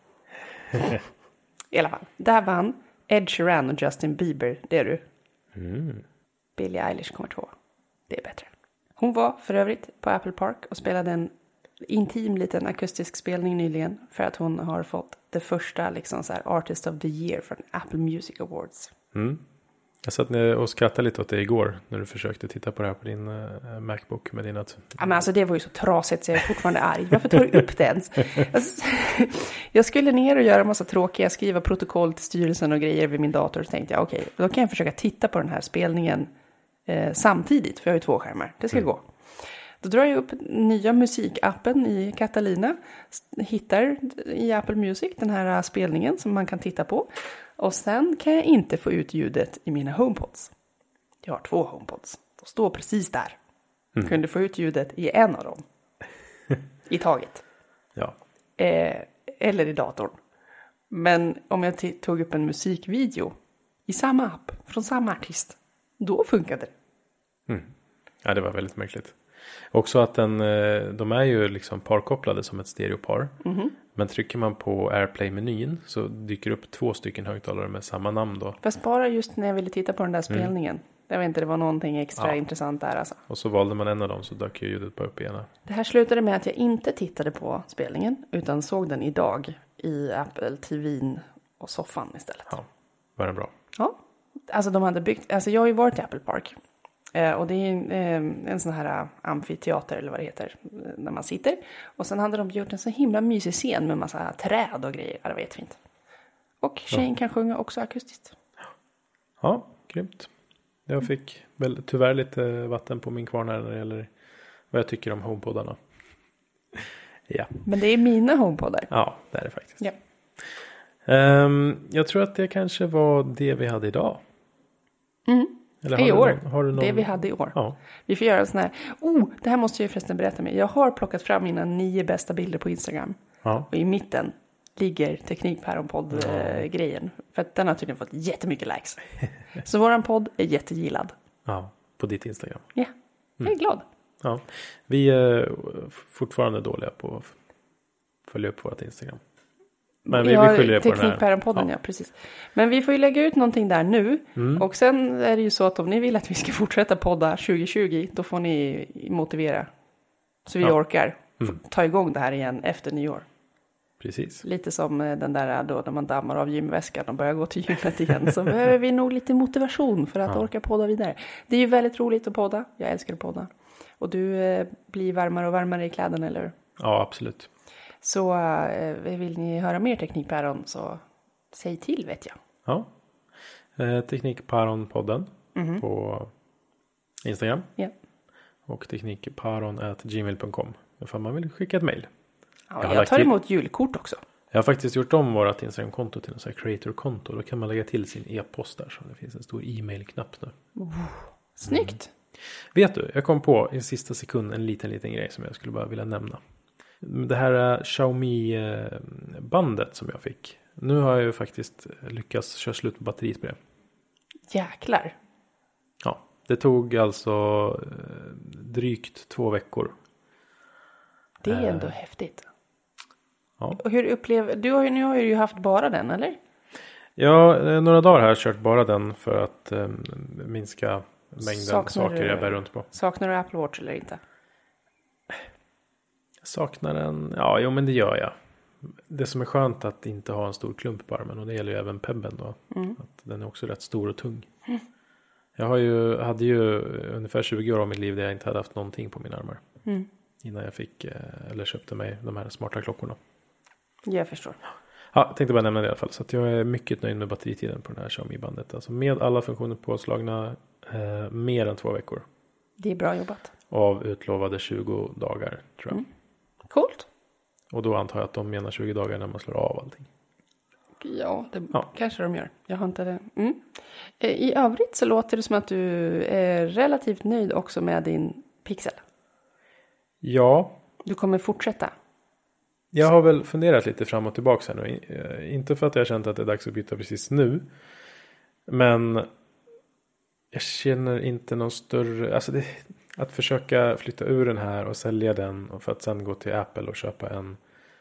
I alla fall. Där vann Ed Sheeran och Justin Bieber. Det är du. Mm. Billie Eilish kommer två. Det är bättre. Hon var för övrigt på Apple Park och spelade en intim liten akustisk spelning nyligen. För att hon har fått det första liksom så här Artist of the Year från Apple Music Awards. Mm. Jag satt och skrattade lite åt det igår när du försökte titta på det här på din uh, Macbook med dina... Ja, men alltså det var ju så trasigt så jag är fortfarande arg. Varför tar du upp det ens? Alltså, jag skulle ner och göra en massa tråkiga, skriva protokoll till styrelsen och grejer vid min dator. Så tänkte jag, okej, okay, då kan jag försöka titta på den här spelningen eh, samtidigt. För jag har ju två skärmar, det ska mm. gå. Då drar jag upp nya musikappen i Catalina. Hittar i Apple Music den här spelningen som man kan titta på. Och sen kan jag inte få ut ljudet i mina HomePods. Jag har två HomePods. De står precis där. Mm. Kunde få ut ljudet i en av dem. I taget. Ja. Eh, eller i datorn. Men om jag t- tog upp en musikvideo i samma app från samma artist. Då funkade det. Mm. Ja, det var väldigt märkligt. Också att den, de är ju liksom parkopplade som ett stereopar. Mm-hmm. Men trycker man på Airplay-menyn så dyker upp två stycken högtalare med samma namn då. Fast bara just när jag ville titta på den där spelningen. Mm. Jag vet inte, det var någonting extra ja. intressant där alltså. Och så valde man en av dem så dök ju ljudet bara upp igen. Det här slutade med att jag inte tittade på spelningen utan såg den idag i Apple T V:n och soffan istället. Ja, var den bra? Ja, alltså de hade byggt, alltså jag har ju varit i Apple Park. Eh, och det är en, eh, en sån här amfiteater eller vad det heter, när man sitter. Och sen hade de gjort en så himla mysig scen med massa träd och grejer. Ja, det var jättefint. Och tjejen ja. kan sjunga också akustiskt. Ja, grymt. Jag fick väl tyvärr lite vatten på min kvarn här när det gäller vad jag tycker om HomePodarna. Ja. Men det är mina HomePodar. Ja, det är det faktiskt. Ja. Um, jag tror att det kanske var det vi hade idag. Mm. Eller I år. Någon, har du någon... Det vi hade i år. Ja. Vi får göra en sån här. Oh, det här måste jag ju förresten berätta med. Jag har plockat fram mina nio bästa bilder på Instagram. Ja. Och i mitten ligger Teknikpäron-podd-grejen. Ja. För att den har tydligen fått jättemycket likes. Så våran podd är jättegillad. Ja, på ditt Instagram. Ja, jag är mm. glad. Ja, vi är fortfarande dåliga på att följa upp vårt Instagram. Men vi, ja, vi skyller det på den här. Teknikpäron-podden, ja. ja, precis. Men vi får ju lägga ut någonting där nu. Mm. Och sen är det ju så att om ni vill att vi ska fortsätta podda tjugo tjugo, då får ni motivera. Så vi ja. orkar. Mm. Ta igång det här igen efter nyår. Precis. Lite som den där då när man dammar av gymväskan och börjar gå till gymmet igen. Så behöver vi nog lite motivation för att ja. orka podda vidare. Det är ju väldigt roligt att podda. Jag älskar att podda. Och du eh, blir varmare och varmare i kläderna, eller hur? Ja, absolut. Så eh, vill ni höra mer Teknikpäron så säg till, vet jag. Ja. Eh, Teknikpäron-podden mm-hmm. på Instagram. Ja. Och teknikpäron at gmail dot com. Ifall man vill skicka ett mejl. Ja, jag, jag tar emot till... julkort också. Jag har faktiskt gjort om vårt Instagram-konto till en sån här creator-konto. Då kan man lägga till sin e-post där. Så det finns en stor e-mail-knapp nu. Oh, snyggt. Mm. Vet du, jag kom på i sista sekund en liten, liten grej som jag skulle bara vilja nämna. Det här uh, Xiaomi-bandet som jag fick. Nu har jag ju faktiskt lyckats köra slut på batteriet på det. Jäklar. Ja, det tog alltså uh, drygt två veckor. Det är ändå uh, häftigt. Ja. Och hur upplever du? Har ju, nu har ju haft bara den, eller? Ja, några dagar har jag kört bara den för att um, minska mängden saknar saker du, jag bär runt på. Saknar du Apple Watch eller inte? Jag saknar den. Ja, jo men det gör jag. Det som är skönt att inte ha en stor klump på armen. Och det gäller ju även Pebben då. Mm. Att den är också rätt stor och tung. Mm. Jag har ju, hade ju ungefär tjugo år av mitt liv där jag inte hade haft någonting på mina armar. Mm. Innan jag fick, eller köpte mig de här smarta klockorna. Jag förstår. Ja, jag tänkte bara nämna det i alla fall. Så att jag är mycket nöjd med batteritiden på den här Xiaomi-bandet. Alltså med alla funktioner påslagna eh, mer än två veckor. Det är bra jobbat. Av utlovade tjugo dagar, tror jag. Mm. Coolt. Och då antar jag att de menar tjugo dagar när man slår av allting. Ja, det ja. kanske de gör. Jag har inte det. Mm. I övrigt så låter det som att du är relativt nöjd också med din Pixel. Ja. Du kommer fortsätta. Jag har väl funderat lite fram och tillbaka här nu. Inte för att jag har känt att det är dags att byta precis nu. Men jag känner inte någon större... Alltså det, att försöka flytta ur den här och sälja den. Och för att sen gå till Apple och köpa en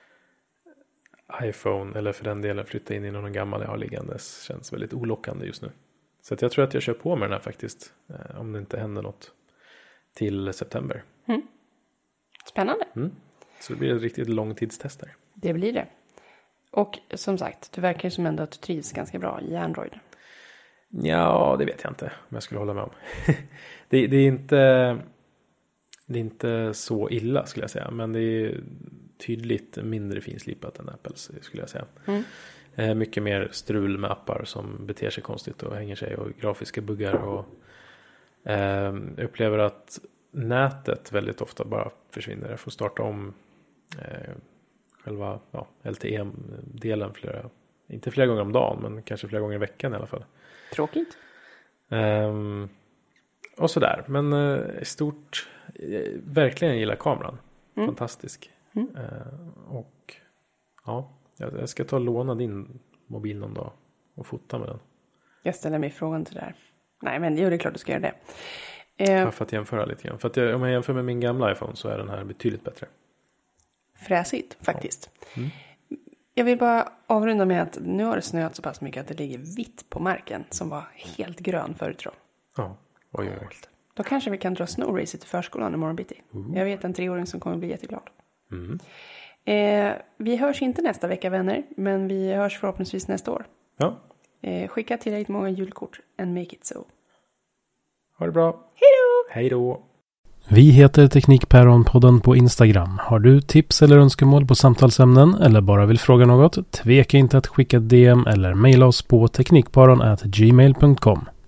iPhone. Eller för den delen flytta in i någon gammal jag har liggandes. Känns väldigt olockande just nu. Så att jag tror att jag kör på med den här faktiskt. Om det inte händer något till september. Mm. Spännande. Mm. Så det blir ett riktigt långtidstest där. Det blir det. Och som sagt, det verkar som ändå att du trivs ganska bra i Android. Ja, det vet jag inte om jag skulle hålla med om. det, det, är inte, det är inte så illa skulle jag säga. Men det är tydligt mindre finslipat än Apples skulle jag säga. Mm. Eh, mycket mer strul med appar som beter sig konstigt och hänger sig. Och grafiska buggar. Och eh, upplever att nätet väldigt ofta bara försvinner. Jag får starta om eh, själva ja, L T E-delen flera, inte flera gånger om dagen, men kanske flera gånger i veckan i alla fall. Tråkigt. Um, och sådär. Men uh, i stort, uh, verkligen gillar kameran. Mm. Fantastisk. Mm. Uh, och ja, jag, jag ska ta och låna din mobil någon dag och fota med den. Jag ställer mig frågan till det här. Nej, men jo, det är klart du ska göra det. Uh, för att jämföra lite grann. För att jag, om jag jämför med min gamla iPhone så är den här betydligt bättre. Fräsigt, faktiskt. Ja. Mm. Jag vill bara avrunda med att nu har det snöat så pass mycket att det ligger vitt på marken som var helt grön förut tror jag. Ja, oj, oj. Då kanske vi kan dra snowracet till förskolan imorgon bitti. Uh. Jag vet en treåring som kommer bli jätteglad. Mm. Eh, vi hörs inte nästa vecka, vänner, men vi hörs förhoppningsvis nästa år. Ja. Eh, skicka tillräckligt många julkort and make it so. Ha det bra. Hej då! Hej då! Vi heter Teknikpäron-podden på Instagram. Har du tips eller önskemål på samtalsämnen eller bara vill fråga något? Tveka inte att skicka ett D M eller mejla oss på teknikpäron at gmail dot com.